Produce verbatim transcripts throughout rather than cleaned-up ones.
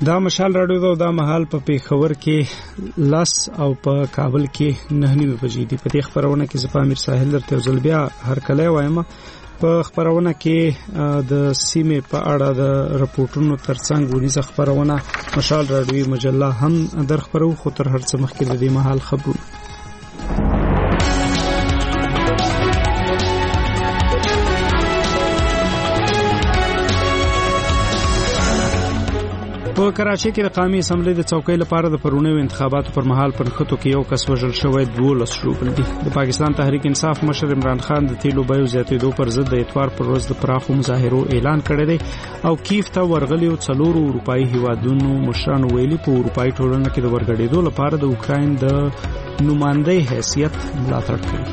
دا مشال راډیو دا د مهال په پیښور کې لاس او په کابل کې نه نیمه بجې دي. په دې خبرونه کې زه پامیر ساحل درته ځل بیا هر کله وایم. په خبرونه کې د سیمې په اړه د راپورټونو ترڅنګ ونیزه خبرونه مشال راډیو مجله هم در خبرو خو تر هر څه مخکې د دې مهال خبرونه. په کراچۍ کې د قومي اسمبلی د څوکۍ لپاره د پرونیو انتخاباتو پر مهال په نښتو کې یو کس وژل شوی دولس شوبل دي. د پاکستان تحریک انصاف مشر عمران خان د تیلو بیو زیاتېدو پر ضد د اتوار پر ورځ د پراخو مظاهرو اعلان کړی دی او کیف ته ورغلي څلورو اروپایي هیوادونو مشرانو ویلي په اروپایي ټولنه کې د ورګډېدو لپاره د اوکراین د نمائندګۍ حیثیت ملاتړ کوي.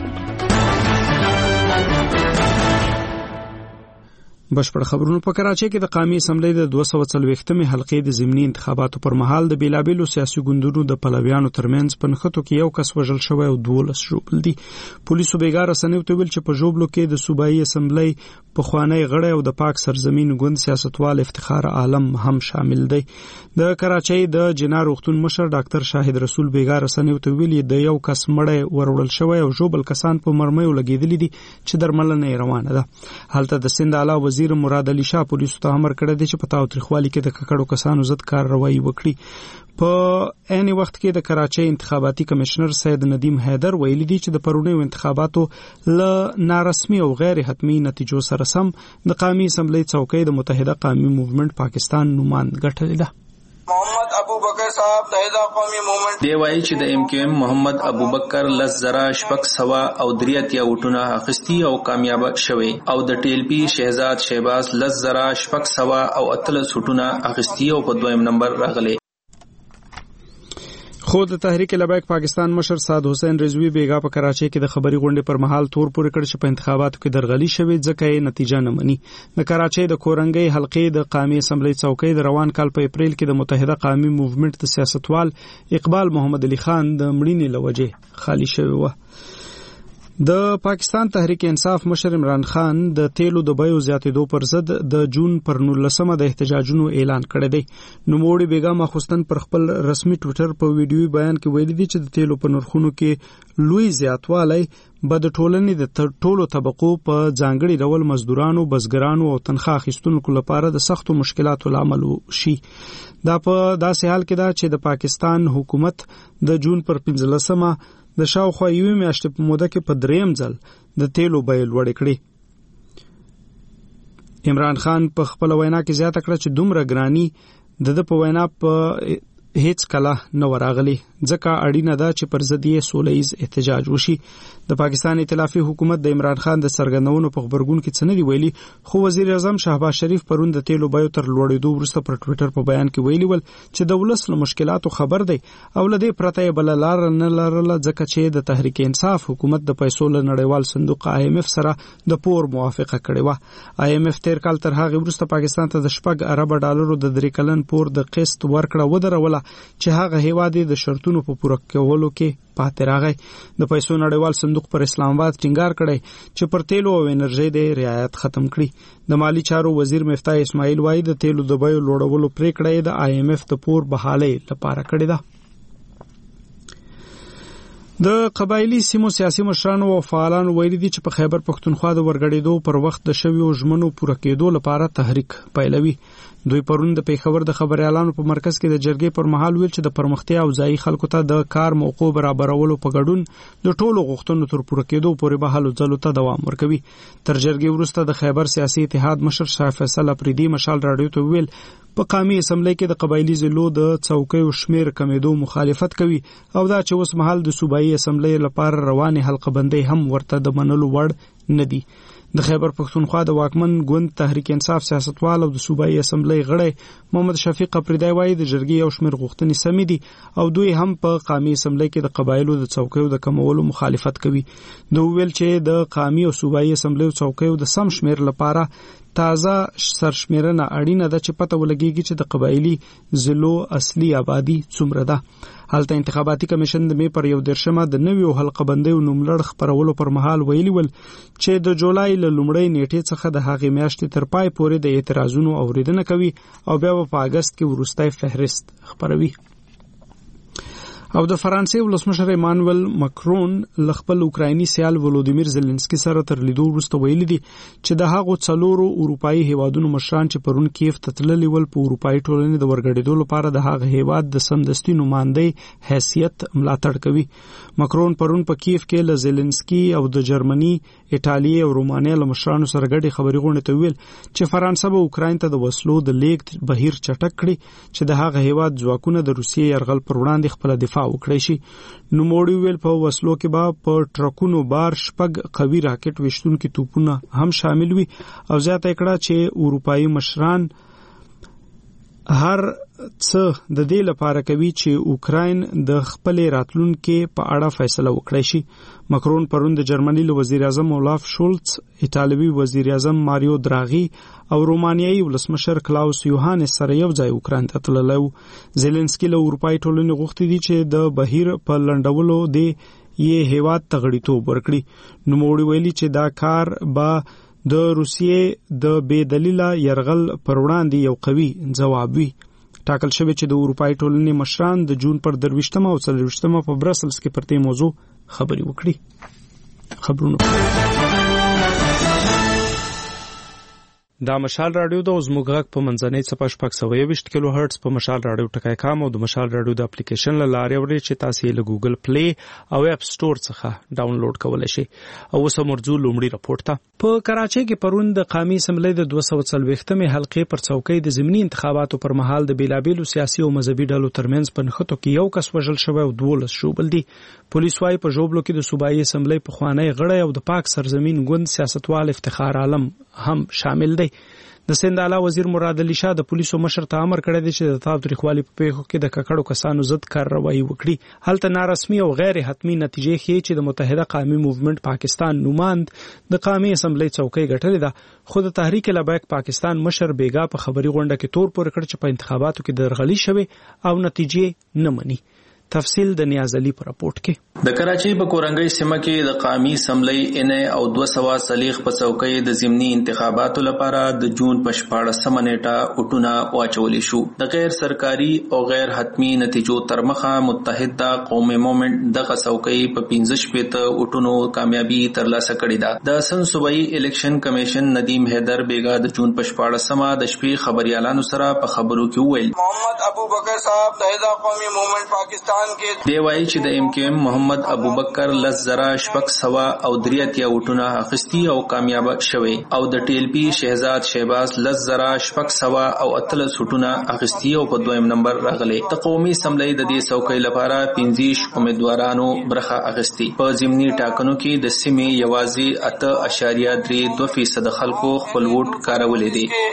بشپړ خبرونه. په کراچۍ کې د قومي اسمبلی د دوه سوه څلوېښتمې حلقې د ضمني انتخاباتو پر مهال د بیلابیلو سیاسي ګوندونو د پلویانو ترمنځ په نښتو کې یو کس وژل شوی او دولس ژوبل دي. پولیسو بیګا رسنیو ته ویل چې په ژوبلو کې د صوبایي اسمبلی پخوانی غړی او د پاک سرزمین ګوند سیاستوال افتخار عالم هم شامل دی. د کراچۍ د جنا روغتون مشر ډاکټر شاهد رسول بیګا رسنیو ته ویل د یو کس مړی وروړل شوی او ژوبل کسان په مرمیو لګېدلي دي چې درملنه روانه ده. هلته د سند اعلی وزیر مراد علي شاه پولیسو ته امر کړی دی چې په تاوتریخوالي کې د ککړو کسانو ضد کارروایي وکړي. په عین وخت کې د کراچۍ انتخاباتي کمشنر سید ندیم حیدر ویلي دی چې د پرونیو انتخاباتو له نارسمي او غیر حتمی نتیجو سره سم د قومي اسمبلی څوکۍ د متحده قومي موومنټ پاکستان نوماند ګټلې ده. محمد ابوبکر صاحب تحیدا قومی موومنٹ دی وایي چې د ایم کیو ایم محمد ابوبکر لس زره شپږ سوه او درې اتیا وټونه اخیستي او کامیاب شوی او د ټي ایل پی شهزاد شهباز لس زره شپږ سوه او اتلس وټونه اخیستي او په دویم نمبر راغلی. خو د تحریک لبیک پاکستان مشر سعد حسین رضوی بیګا په کراچۍ کې د خبري غونډې پر مهال تور پورې کړ چې په انتخاباتو کې درغلي شوې ځکه یې نتیجه نه مني. د کراچۍ د کورنګي حلقې د قومي اسمبلی څوکۍ د روان کال په اپریل کې د متحده قومي موومنټ د سیاستوال اقبال محمد علي خان د مړینې لوجې خالی شوې و. د پاکستان تحریک انصاف مشر عمران خان د تیلو د بیو زیاتېدو پر ضد د جون پر نولسمه د احتجاجونو اعلان کړی دی. نوموړي بیګا ماخوستن پر خپل رسمي ټویټر په ویډیوي بیان کې ویلي دي چې د تیلو په نرخونو کې لوی زیاتوالی به د ټولنې د ټولو طبقو په ځانګړي ډول مزدورانو، بزګرانو او تنخواه اخیستونکو لپاره د سختو مشکلاتو لامل شي. دا په داسې حال کې ده چې د پاکستان حکومت د جون پر پنځلسمه د شاوخوا یوې میاشتې په موده کې په دریم ځل د تیلو بیې لوړې کړې. عمران خان په خپل وینا کې زیاته کړه چې دومره ګرانی د د په وینا په هیڅ کله نه وراغلی ځکه اړینه ده چې پر ضد یې سولیز احتجاج وشي. د پاکستان ائتلافي حکومت د عمران خان د سرګندونو په خبرګون کې څه نه دی ویلي، خو وزیر اعظم شهباز شریف پرون د تیلو بیو تر لوړېدو وروسته پر ټویټر په بیان کې ویلي ول چې د ولس له مشکلاتو خبر دی او له دې پرته یې بله لار نه لرله ځکه چې د تحریک انصاف حکومت د پیسو له نړیوال صندوق آی ایم اف سره د پور موافقه کړې وه. آی ایم اف تیر کال تر هغې وروسته پاکستان ته د شپږ اربه ډالرو د درې کلن پور د قسط ورکړه ودروله چې هغه هیواد د شرطونو په پوره کولو کې پاتې راغی. د پیسو نړیوال صندوق پر اسلام آباد ټینګار کړی چې پر تیلو او انرژي د رعایت ختم کړي. د مالی چارو وزیر مفتاح اسماعیل وایي د تیلو د بیو لوړولو پریکړه د آی ایم اف د پور بحالۍ لپاره کړې ده. د قبایلی سیمو سیاسي مشرانو او فعالانو ویلي دي چې په خیبر پښتونخوا د ورګډېدو پر وخت د شویو ژمنو پوره کېدو لپاره تحریک پیلوي. دوی پرون د پیښور د خبريالانو په مرکز کې د جرګې پر مهال ویل چې د پرمختیا او ځایي خلکو ته د کار موقع برابرولو په ګډون د ټولو غوښتنو تر پوره کېدو پورې به هلو ځلو ته دوام ورکوي. تر جرګې وروسته د خیبر سیاسي اتحاد مشر شاه فیصل اپریدي مشال راډیو ته ویل په قومي اسمبلی کې د قبایلی ضلعو د څوکیو شمیر کمیدو مخالفت کوي او دا چې اوس مهال د صوبایي اسمبلی لپاره روانې حلقه بندۍ هم ورته د منلو وړ نه دي. د خیبر پښتونخوا د واکمن ګوند تحریک انصاف سیاستوال او د صوبایي اسمبلی غړی محمد شفیق اپریدی وایي د جرګې یو شمیر غوښتنې سمې دي او دوی هم په قومي اسمبلی کې د قبایلو د څوکیو د کمولو مخالفت کوي. دوی ویل چې د قومي او صوبایي اسمبلی څوکیو د سم شمیر لپاره تازه سرشمیرنه اړینه ده چې پته ولګیږي چې د قبایلی ضلعو اصلي آبادی څومره ده. هلته انتخاباتي کمیشن د می پر یو درشمه د نویو حلقه بندیو نوملړ خبرولو پر مهال ویلي ول چې د جولای له لومړۍ نیټې څخه د هغې میاشتې تر پای پورې د اعتراضونو اوریدنه کوي او بیا په اگست کې وروستۍ فهرست خبروي. او د فرانسې ولسمشر ایمانوئل ماکرون له خپل اوکرایني سیال ولودیمیر زيلنسکي سره تر لیدو وروسته ویلي دي چې د هغو څلورو اروپאי هیوادونو مشران چې پرون کیف ته تللي ول په اروپאי ټولنې د ورګړېدو لپاره د هغه هیواد د سمدستي نمائندۍ حیثیت ملاتړ کوي. ماکرون پرون په کیف کې له زيلنسکي او د جرمني، ایټالیا او رومانیا له مشرانو سره ګډي خبري غونډه ته ویل چې فرانسه به اوکراین ته د وسلو د لیږد بهیر چټک کړي چې د هغه هیواد ځواکونه د روسیې یرغل پر وړاندې خپل دفاع وکړي شي. نو موړي ویل په وسلو کې به په ټرکونو بار شپږ قوي راکټ وشتونکو توپونه هم شامل وي او زیاته کړه چې اروپאי مشران هر څه د دې لپاره کوي چې اوکراین د خپل راتلونکو په اړه فیصله وکړي شي. ماکرون پرون د جرمني له وزیر اعظم اولاف شولتز، ایټالوي وزیر اعظم ماریو دراغي او رومانیایي ولسمشر کلاوس یوهانس سره یو ځای اوکراین ته تللی وو. زيلنسکي له اروپאי ټولنې غوښتي دي چې د بهیر په لنډولو د یې هیواد ته غړیتوب ورکړي. نو موړي ویلي چې دا کار به د روسیې د بې دلیله یرغل پر وړاندې یو قوي ځواب وي. ټاکل شوی چې د اروپאי ټولنې مشران د جون پر درويشتمه او څلويشتمه په برسلز کې پر دې موضوع خبري وکړي. خبرونه دا مشال رادیو د زموږ غږ په منځنۍ صفحه شپږ سوه یوویشت کیلو هرتز په مشال رادیو ټکای کام او د مشال رادیو د اپلیکیشن له لارې اورئ چې تاسو یې له ګوګل پلی او اپ سٹور څخه ډاونلوډ کولی شئ. او اوس مرجو لومړی راپورټ ته. په کراچۍ کې پرون د قومي اسمبلی د دوه سوه څلوېښتمې حلقې پر څوکۍ د ضمني انتخاباتو پر مهال د بیلابیلو سیاسي او مذهبي ډلو ترمنځ په نښتو کې یو کس وژل شوی او دولس ژوبل دي. پولیس وايي په ژوبلو کې د صوبایي اسمبلی پخوانی غړی او د پاک سرزمین ګوند سیاستوال افتخار عالم هم شامل دی. د سند اعلی وزیر مراد علي شاه د پولیسو مشر ته امر کړی دی چې د تاوتریخوالي په پیښو کې د ککړو کسانو ضد کارروایي وکړي. هلته نارسمي او غیر حتمی نتیجې ښیي چې د متحده قومي موومنت پاکستان نوماند د قومي اسمبلی څوکۍ ګټلې ده، خو د تحریک لبیک پاکستان مشر بیګا په خبري غونډه کې تور پورې کړ چې په انتخاباتو کې درغلي شوه او نتیجې نه مني. تفصیل د نیاز علي پر راپورټ کې. د کراچۍ په کورنګي سیمه کې د قومي اسمبلی ان او دوه سوه صلیخ په څوکۍ د ضمني انتخاباتو لپاره د جون په شپاړسمه نیټه اوټونه واچولې شو. د غیر سرکاري او غیر حتمی نتیجو تر مخه متحده قومي موومنت دغه څوکۍ په پنځه شپېته اوټونو کامیابی ترلاسه کړې ده. د سن صوبایي الیکشن کمیشن ندیم حیدر بیګا د جون په شپاړسمه د شپې خبريالانو سره په خبرو کې وویل محمد ابوبکر صاحب متحده قومي موومنت پاکستان دی وایي چې د ام کیو ایم محمد ابوبکر لس زره شپږ سوه او درې اتیا وټونه اخیستي او کامیاب شوی او د ټي ایل پی شهزاد شهباز لس زره شپږ سوه او اتلس وټونه اخیستي او په دویم نمبر راغلی. د قومي اسمبلی د دې څوکۍ لپاره پنځه امیدوارانو برخه اخیستي. په ضمني ټاکنو کې د سیمې یوازې اته اشاریه درې دوه فیصد خلکو خپل ووټ کارولې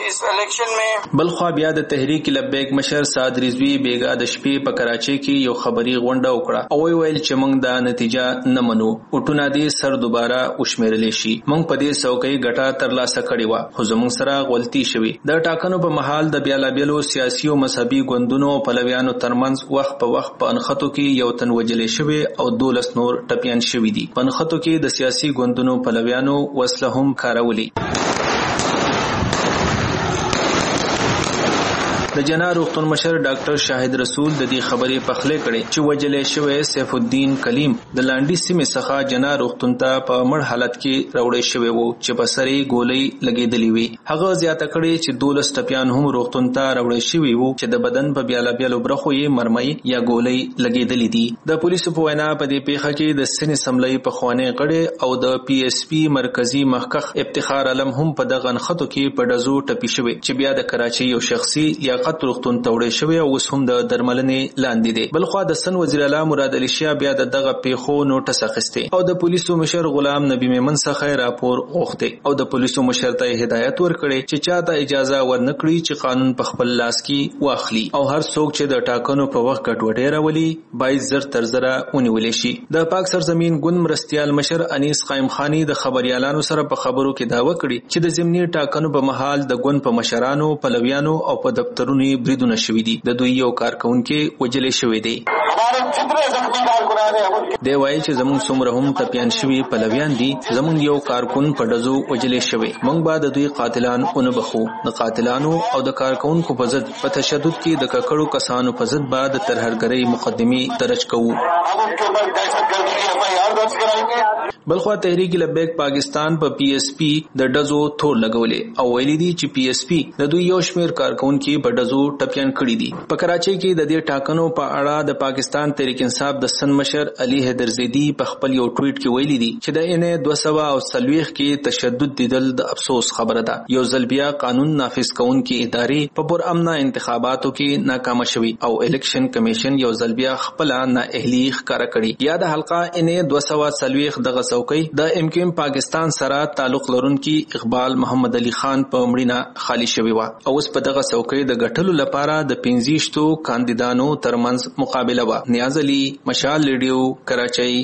دي. بل خو بیا د تحریک لبیک مشر سعد رضوی بیګا د شپې په کراچۍ کې یو خبري غونډه وکړه او ویل چې موږ دا نتیجه نه منو، وټونه دې سر دوباره وشمیرل شي. موږ په دې څوکۍ ګټه ترلاسه کړې و خو زموږ سره غلطي شوې. د ټاکنو په محل د بیلابیلو سیاسي او مذهبي ګوندونو او پلویانو ترمنځ وخت په وخت په انخطو کې یو تن وجلې شوی او دولس نور ټپیان شوی دي. په انخطو کې د سیاسي ګوندونو پلویانو وسله هم کارولي. د جنا روغتون مشر ډاکټر شاهد رسول د دې خبرې پخلی کړي چې وجلې شوی سیف الدین کلیم د لاندې سیمې څخه جنا روغتون ته په مړ حالت کې راوړی شوی وو چې په سرې ګولۍ لګېدلې وي. هغه زیاته کړي چې دولس ټپیان هم روغتون ته راوړی شوی وو چې د بدن په بیلابیلو برخو یې مرمۍ یا ګولۍ لګېدلې دي. د پولیسو په وینا په دې پیښه کې د سن اسمبلی پخوانی غړی او د پی ایس پی مرکزی محقق افتخار علم هم په دغه نښتو کې په ډزو ټپي شوی چې بیا د کراچۍ یو شخصي یا قط روغتون ته وړی شوی او اوس هم د درملنې لاندې دی. بلخوا د سن وزیر اعلی مراد علي شاه بیا د دغه پیښو نوټس اخیستی او د پولیسو مشر غلام نبی میمن څخه راپور غوښتی او د پولیسو مشر ته هدایت ورکړي چې چاته اجازه ورنکړي چې قانون په خپل لاس کې واخلي او هر څوک چې د ټاکنو په وخت ګډوډي راولي باید زر تر زره ونیول شي. د پاک سرزمین ګوند مرستیال مشر انیس قائم خانی د خبريالانو سره په خبرو کې داوا کړي چې د ضمني ټاکنو په محل د ګوند په مشرانو، پلویانو او په دفترونو ټکرونو بریدونه شوي دي. د دوی یو کارکونکي وجلې شوی دی. دی وایي چې زموږ څومره هم ټپیان شوي پلویان دي, زموږ یو کارکون په ډزو وجلې شوی. موږ به د دوی قاتلان ونه بخو. د قاتلانو او د کارکونکو په ضد په تشدد کې د ککړو کسانو په ضد به د ترهګرۍ مقدمې درج کوو. بلخوا تحریک لبیک پاکستان په پی ایس پی د ډزو تور لګولې او ویلي دي چې پی ایس پی د دوی یو شمیر کارکونکو په ډزو ټپیان کړي دي. په کراچۍ کې د دې ټاکنو په اړه د پاکستان تحریک انصاف د سن مشر علي حیدرزیدی په خپل یو ټویټ کې ویلي دي چې د ان دوه سوه او څلوېښت کې تشدد دیدل د افسوس خبره ده. یو ځل بیا قانون نافذ کوونکي ادارې په پرامنه انتخاباتو کې ناکام شوي او الیکشن کمیشن یو ځل بیا خپل نااهلي ښکاره کړي. یا د حلقه ان دوه سوه څلوېښت دغه څوکۍ د امکیم پاکستان سره تعلق لرونکي اقبال محمد علي خان په مړینه خالی شوی و او اوس په دغه څوکۍ د ګټلو لپاره د پنځه ویشت کاندیدانو ترمنځ مقابله و. نیاز علي, مشال ریډیو, کراچۍ.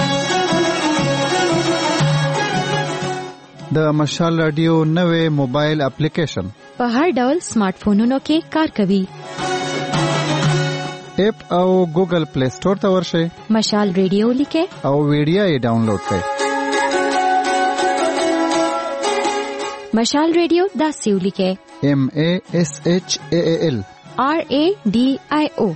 د مشال رادیو نوې موبایل اپلیکیشن په هر ډول سمارټ فونونو کې کار کوي. اپ او ګوګل پلی سٹور ته ورشئ, مشال ریډیو لیکئ او ویډیو یې ډاونلوډ کړئ. مشال ریډیو داسې ولیکئ, ایم ای ایس ایچ ای ایل آر ای ډي آی او.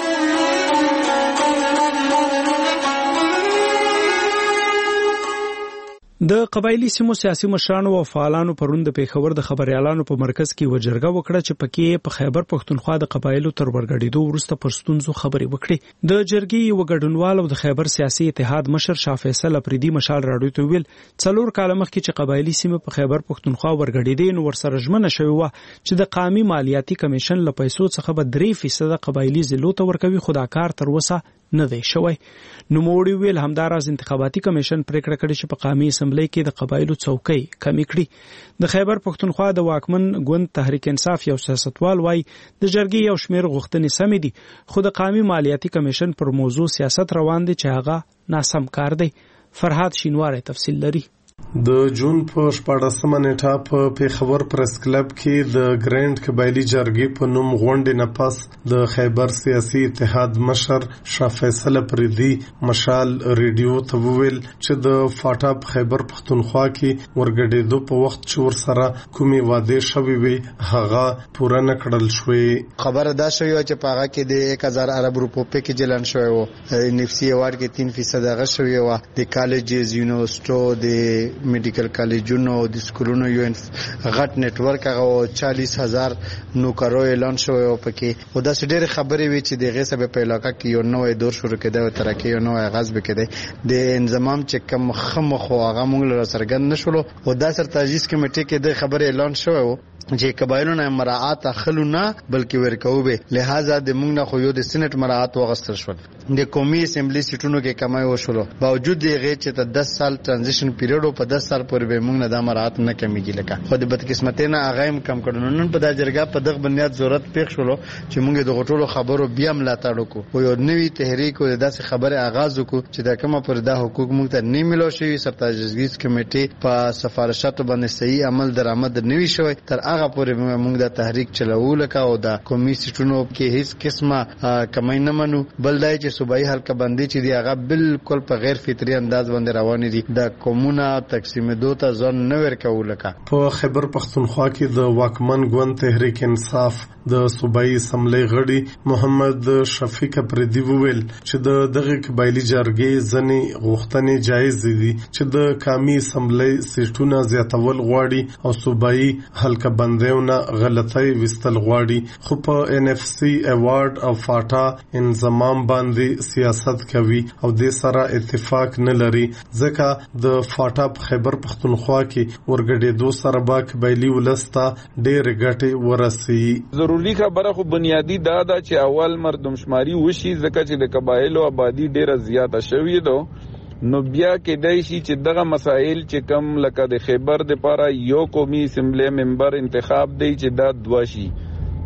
د قبایلی سیمو سیاسي مشرانو او فعالانو پرون د پیښور د خبريالانو په مرکز کې وجرګه وکړه چې پکې په خیبر پښتونخوا د قبایلو تر ورګړېدو وروسته پر ستونزو خبرې وکړي. د جرګې یو ګډونوال او د خیبر سیاسي اتحاد مشر شاه فیصل افریدي مشال راډیو ته ویل څلور کال مخکې چې قبایلی سیمه په خیبر پښتونخوا ورګړېدې نو ورسره ژمنه شوې و چې د قامي مالیاتي کمیشن له پیسو څخه به درې فیصد قبایلی ضلعو ته ورکوي, خو دا کار تر اوسه نه دی شوی. نو موړي ویل همداراز انتخاباتي کمیشن پریکړه کړې چې په قامي اسمبلی کې د قبایلو څوکۍ کمی کړي. د خیبر پښتونخوا د واکمن ګوند تحریک انصاف یو سیاستوال وای د جرګې یو شمیر غوښتنې سمې دي, خو د قامي مالیاتي کمیشن پر موضوع سیاست روان دي چې هغه ناسم کار دی. فرهاد شینواری تفصیل لري. د جون په شپاړسمه نیټه په پیښور پریس کلب کې د ګرینډ قبایلی جرګې په نوم غونډې نه پس د خیبر سیاسي اتحاد مشر شاه فیصل افریدي مشال ریډیو ته وویل چې د فاټا په خیبر پښتونخوا کې ورګډېدو په وخت چې ورسره کومې وعدې شوې وي هغه پوره نه کړل شوې. خبره دا شوې چې په هغه کې د یک هزار ارب روپو پیکیج اعلان شوی و, نفسي ایوارډ کې تین فیصد هغه شوی و, د کالجز یونیورسيټو د میډیکل کالجونو او د سکولونو یو غټ نتورک هغه چالیس هزار نوکرو اعلان شوی او پکې او دا ډېر خبرې وی چې دغه سبب په علاقه کې یو نوې دور شروع کېده او ترکه یو نوې آغاز وکړي. د انضمام چې کوم خمخ او هغه موږ له سرګند نشولو او دا سر تجهیز کمیټې کې د خبرې اعلان شوی و چې قبایلو نه مراعات اخلو نه بلکې ورکو به, لہذا د موږ نه خو یو د سېنات مراعات وغستل شول. د قومي اسمبلی سیټونو کې کمای وشول, باوجود دغه چې ته دس سال ترانزیشن پیریډ او په دس سال پورې به موږ نه د مراعات نه کمیږي, لکه خو د بدقسمتۍ نه هغه هم کم کړو. نن په دا جرګه په دغه بنیاد ضرورت پېښ شول چې موږ د غټولو خبرو بیا ملاتړ وکړو او یو نوې تحریک او داسې خبره آغاز وکړو چې د کومه پر دا حقوق موږ ته نه ملو شي. سرتاجزګیز کمیټې په سفارشاتو باندې صحیح عمل درآمد نه وی شوی, تر هغه پورې موږ د تحریک چلو لکه او د قومي سیټونو کې هیڅ قسمه کمای نه منو, بل دای چې صوبایي حلقه باندې چې دی هغه بالکل په غیر فطري انداز باندې روان دي, د قومونه تقسیم دوه ته ځان نه ورکول. لکه په خیبر پښتونخوا کې د واکمن ګوند تحریک انصاف د صوبایي اسمبلی غړي محمد شفیق افریدي وویل چې د دغه قبایلی جرګې ځنې غوښتنې جایز دي چې د قومي اسمبلی سیټونه زیاتول غواړي او صوبایي حلقه بندیونه غلطۍ وستل غواړي, خو په ان اف سی ایوارډ او فاټا انضمام باندې سیاست کوي او د سره اتفاق نه لري, ځکه د فاټا په خیبر پښتونخوا کې ورګډېدو سره با قبایلی ولسته ډېر ګټې ورسي. ضروری خبره خو بنیادی دا ده چې اول مردمشماري وشي, ځکه چې د قبایلو آبادی ډیره زیاته شوې ده. نو بیا کېدای شي چې دغه مسائل چې کم لکه د خیبر د پاره یو قومي اسمبلی ممبر انتخاب دی چې دا دوه شي,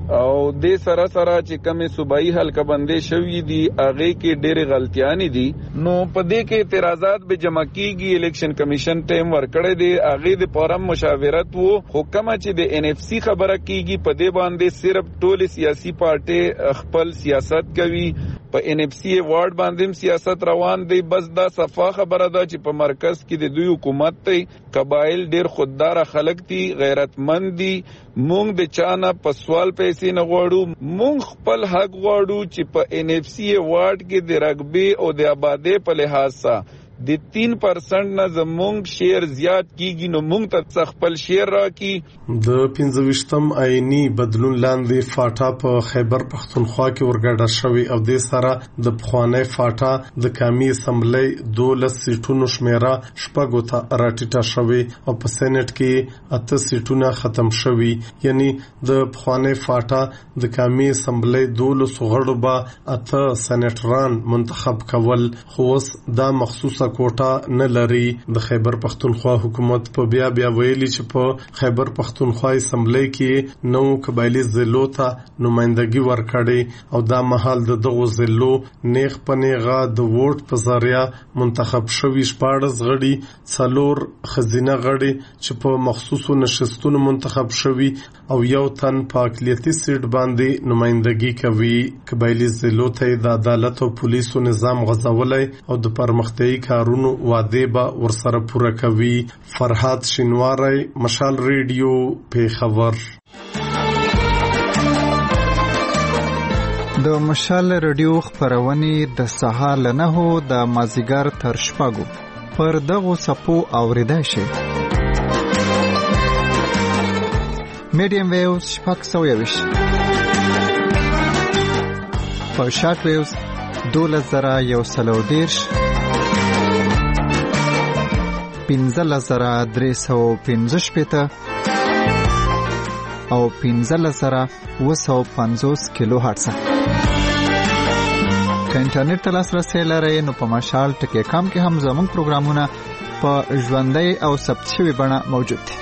او د سره سره چې کومه صوبایي حلقه بندي شوې دي هغه کې ډېرې غلطیاں دي. نو په دې کې اعتراضات به جمع کیږي. الیکشن کمیشن ټیم ورکړی دی هغه د پورم مشاورت وو حکم چې د ان اف سی خبره کیږي په دې باندې صرف ټول سیاسي پارټي خپل سیاست کوي. په ان اف سی وارد باندې سیاست روان دی. بس دا صفه خبره ده چې په مرکز کې د دوی حکومت ته قبایل ډېر خوددار خلک دي غیرتمند دي. مونږ د چانه په سوال پیسې نه غواړو. مونږ خپل حق غواړو چې په ان اف سی وارد کې د رقبې او د آبادی په لحاظ سره د تین پرسنٹ نه زمونږ شیر زیات کیږي نو مونږ ته خپل شیر راکي. د پنځويشتم آئینی بدلون لاندې فاټا په خیبر پختونخوا کې ورګډه شوی او د سره د پخوانی فاټا د قومي اسمبلی دولس سیټونو شمیره شپږو ته راټیټه شوی او په سېنات کې اته سیټونه ختم شوی. یعنی د پخوانی فاټا د قومي اسمبلی دولس غړو به اته سېناتران منتخب کول خو دا مخصوص کوټه نه لري. د خیبر پختونخوا حکومت په بیا بیا ویلي چې په خیبر پختونخوا اسمبلی کې نو قبایلی ضلعو ته نمائندګي ورکړي او دا مهال د دغو ضلعو نیغ پنیغه د ووټ په ذریعہ منتخب شوي شپاړس غړي څلور خزینه غړي چې په مخصوصو نشستونو منتخب شوي او یو تن په اقلیتي سیټ باندې نمائندګي کوي. قبایلی ضلعو ته د عدالت او پولیسو نظام غځولای او د پرمختیايي کارونو واده به ورسره پوره کوي. فرحات شینواری، مشال ریډیو، پیښور. د مشال ریډیو خبرونه د سهار له نهو د مازیګر تر شپږو پر دغو سپو اوریدای شي. میډیم ویوز شپږ سوه یویشت په شارټ ویوز دولس زره یو سل او دېرش پنځلس زره درې سوه پنځه شپېته او پنځلس زره اوه سوه پنځوس کیلو هرتز. که انټرنیټ ته لاسرسی لرئ نو په مشال ټکی کام کې هم زموږ پروګرامونه په ژوندۍ او ثبت شوي بڼه موجود دي.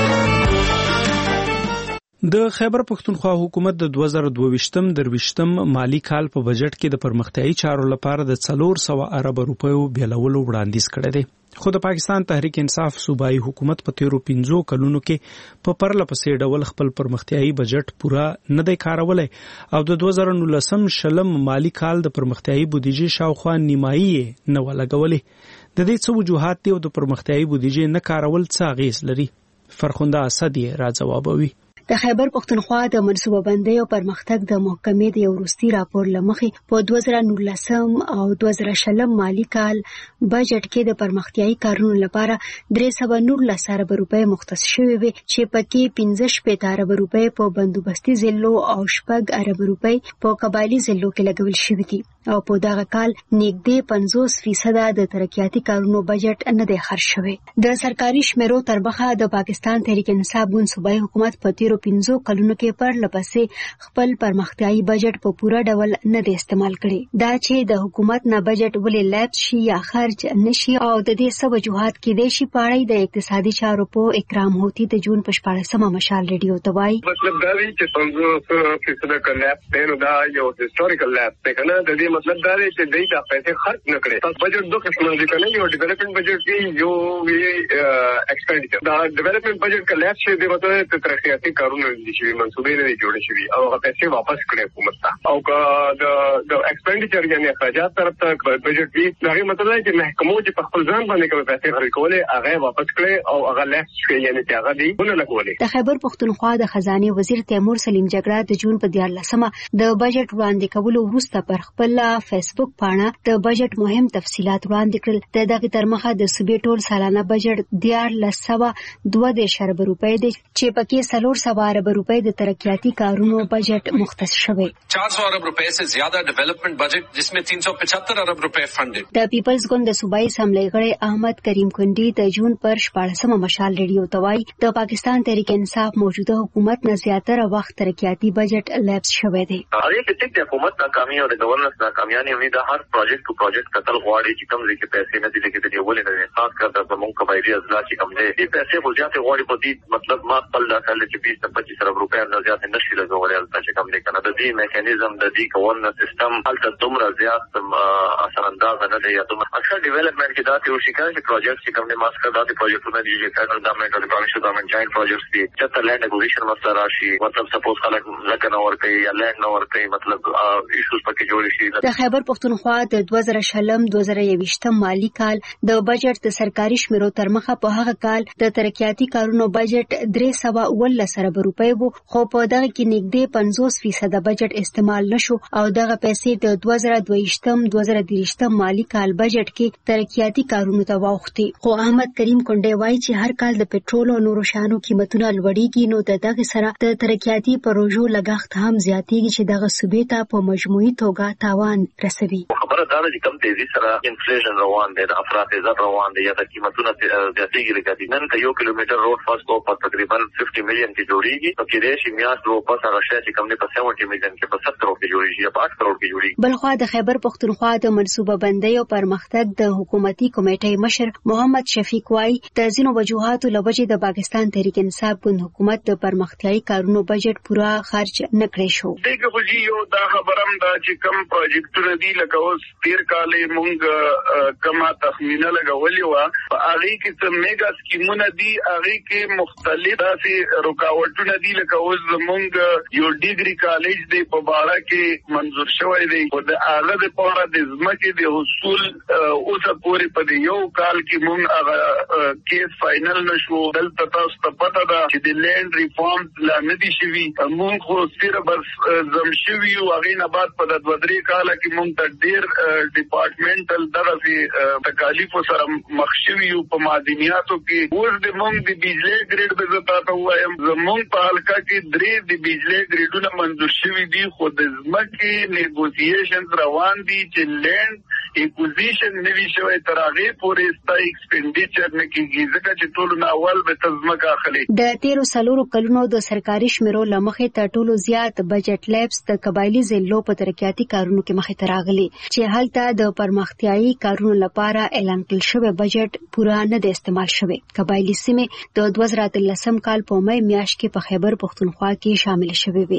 د خیبر پختونخوا حکومت د دوه زره دوه ویشتم درویشتم مالی کال په بجټ کې د پرمختیايي چارو لپاره د څلور سوه ارب روپیو بیلولو وړاندیز کړی دی. خو د پاکستان تحریک انصاف صوبایي حکومت په تیرو پنځو کلونو کې په پرله پسې ډول خپل پرمختیايي بجټ پورا نه دی کارولای او د دوه زره نولسم شلم مالی کال د پرمختیايي بودیجې شاوخوا نیمایي نه ولګولې. د دې څه وجوهات دي او د پرمختیايي بودیجې نه کارول څه اغیز لري؟ فرخنده اسد یې راځوابوي. د خیبر پختونخوا د منصوبه بندۍ او پرمختګ د محکمې د یو وروستي راپور لمخې په دوه زره نولسم او دوه زره شلم مالی کال بجټ کې د پرمختیايي کارونو لپاره درې سوه نولس ارب روپۍ مختص شوې وي چې پکې پنځه شپېته ارب روپۍ په بندوبستي ضلعو او شپږ ارب روپۍ په قبایلي ضلعو کې لګول شوي دي او په دغه کال نږدې پنځوس فیصده د ترقیاتي کارونو بجټ نه دی خرج شوی. د سرکاري شمیرو تر مخه د پاکستان تحریک انصاف ګوند صوبایي حکومت په تیرو پنځو کلونو کې پرله پسې خپل پرمختیايي بجټ په پوره ډول نه دی استعمال کړی. دا چې د حکومت نه بجټ ولې لیپس شي یا خرج نشي او د دې څه وجوهات کېدای شي په اړه د اقتصادي چارو په اکرام هوتی د جون په شپاړسمه مشال ریډیو ته وایي. مطلب دا دی چې پنځوس فیصده کا لیپس دی نو دا یو هیستوریکل لیپس دی کنه. د دې مطلب دا دی چې دوی دا پیسې خرج نه کړي. بجټ دوه قسمه دي کنه، یو ډیولپمنٹ بجټ دی یو وی ایکسپینډیچر. دا ډیولپمنٹ بجټ کا لیپس دی مطلب ترقیاتي کارونه دي چې منصوبې نه جوړې شوي او هغه پیسې واپس کړي حکومت ته. او که د د ایکسپینډیچر یعنی اخراجات طرف ته بجټ دی دا مطلب دی چې محکمو چې په خپل ځان باندې کوم پیسې خرج کولې هغه واپس کړي او هغه لیپس شوي یعنی چې هغه دی ونه لګولې. د خیبر پختونخوا د خزانه وزیر تیمور سلیم جګړه د جون په دیارلسمه د بجټ وړاندې کولو وروسته پر خپل فیسبوک پاڼه د بجټ مهم تفصيلات وړاندې کړل. د دغه ترمخه د صوبې ټول سالانه بجټ دیارلس سوه دوه دېرش ارب روپۍ دی چې پکې څلور سوه ارب روپۍ د ترقیاتی کارونو بجٹ مختص شوی. چار سو ارب روپے سے زیادہ ڈیولپمنٹ بجٹ جس میں تین سو پچہتر ارب روپے فنڈڈ. د پیپلز ګوند د صوبایي اسمبلی غړی احمد کریم کندی د جون پر شپاړسمه مشال ریډیو ته وایي د پاکستان تحریک انصاف موجوده حکومت نه زیاتره وخت ترقیاتی بجٹ لیپس شوی دی. هغه کې چې حکومت ناکامي او د گورننس ناکامیان یې دا هر پروجیکټ او پروجیکټ کتل غواړي چې کوم ځای کې پیسې نه دي لګېدلې دی ولې نه خاص کر د زموږ قبایلی اضلاع چې کوم دي دې پیسې خو زیاتې غواړي په دې مطلب ما خپل دا کال چې بیس نه پچیس ارب روپۍ نه زیات نشي لګولای چې کوم دي کنه د دې میکانیزم د دې کوون سیستم هلته دومره زیات اثر انداز نه دی یا دومره اکثر ډیولپمنٹ کې دا یو شي کوي چې پروجیکټ چې کوم دي ماسکر دا پروجیکټونه دي چې فدرال ګورنمنت او پروینشل ګورنمنت جاینټ پروجیکټس دي چې لینډ اکوزیشن مسله راشي مطلب سپوز خلک لکه نو ورته یا لینډ نو ورته مطلب ایشوز پکې جوړ شي. د خیبر پښتونخوا د دوه زره شلم دوه زره یوویشتم مالی کال د بجټ د سرکاري شمیرو تر مخه په هغه کال د ترقیاتي کارونو بجټ درې سوه اوولس ارب روپۍ وو خو په دغه کې نږدې پنځوس فیصد بجټ استعمال نشو او دغه پیسې د دوه زره دوه ویشتم دوه زره درې ویشتم مالی کال بجټ کې ترقیاتي کارونو ته واوښتي. خو احمد کریم کونډه وایي چې هر کال د پټرول او نورو شیانو قیمتونه لوړیږي نو د دغه سره د ترقیاتي پروژو لګښت هم زیاتېږي چې دغه صوبې ته په مجموعي توګه تاوان رسوي. خبره دا ده چې کم تیزی سره انفلیشن روان دی د افراط زیات روان دی یا د قیمتونو زیاتېږي لکه نن که یو کیلومتر روډ فاست او په تقریبا پنځه پنځه میلیون کې جوړیږي نو کې دې شي میاس رو په سره شي چې کم نه په سل میلیون کې په ستر کې جوړیږي یا په اټ کروڑ کې جوړیږي. بلخوا د خیبر پښتونخوا د منصوبه بندۍ او پرمختګ د حکومتي کمیټې مشر محمد شفیق وایي د ځینو وجوهاتو له وجې د پاکستان تحریک انصاف ګوند حکومت د پرمختیايي کارونو بجټ پورا خرج نه کړی شو. دغه خو یو دا خبرم دا چې کم پروجیکټونه دي لکه اوس تیر کال مونږ کما تخمینه لګولې و په هغه کې څه میگا سکیمونه دي هغه کې مختلف داسې رکاوټونه دي لکه اوس مونږ یو ډیګري کالج دی په باړه کې منظور شوی دی او د هغه لپاره د ځمکې د حصول اوسه پورې په یو کال کې مونږ هغه کیس فائنل نشو دلته تاسو ته پته ده چې د لینډ ریفارم لا نه دي شوي مونږ خو صرف بس زم شوي او هغه نه بعد په د دوه درې کال کې مونږ ته ډیر ډپارټمنټل دغه تکالیف سره مخ شوي او په معدنیاتو کې اوس د مونږ د بجلی ګریډ به زتا ته وایم زمونږ په حلقه کې درې د بجلی ګریډونه منظور شوي دي خو د ځمکې نیګوسییشنز روان دي چې لینډ اکوزیشن نوی شوی تر هغه پورې ستا ایکسپینډیچر نه کیږي ځکه چې ټول نه اول به تزمکه اخلي. د تیرو سلورو کلونو د سرکاري شمیرو لمخې تر ټولو زیات بجټ لیبس د قبایلی ضلعو په ترقیاتي کارونو کې مخې ته راغلي چې هلته د پرمختیايي کارونو لپاره اعلان کړل شوی بجټ پورا نه د استعمال شوی. قبایلی سیمې د دوه زره اتلسم کال په مې میاشت کې په خیبر پښتونخوا کې شامل شوې وې.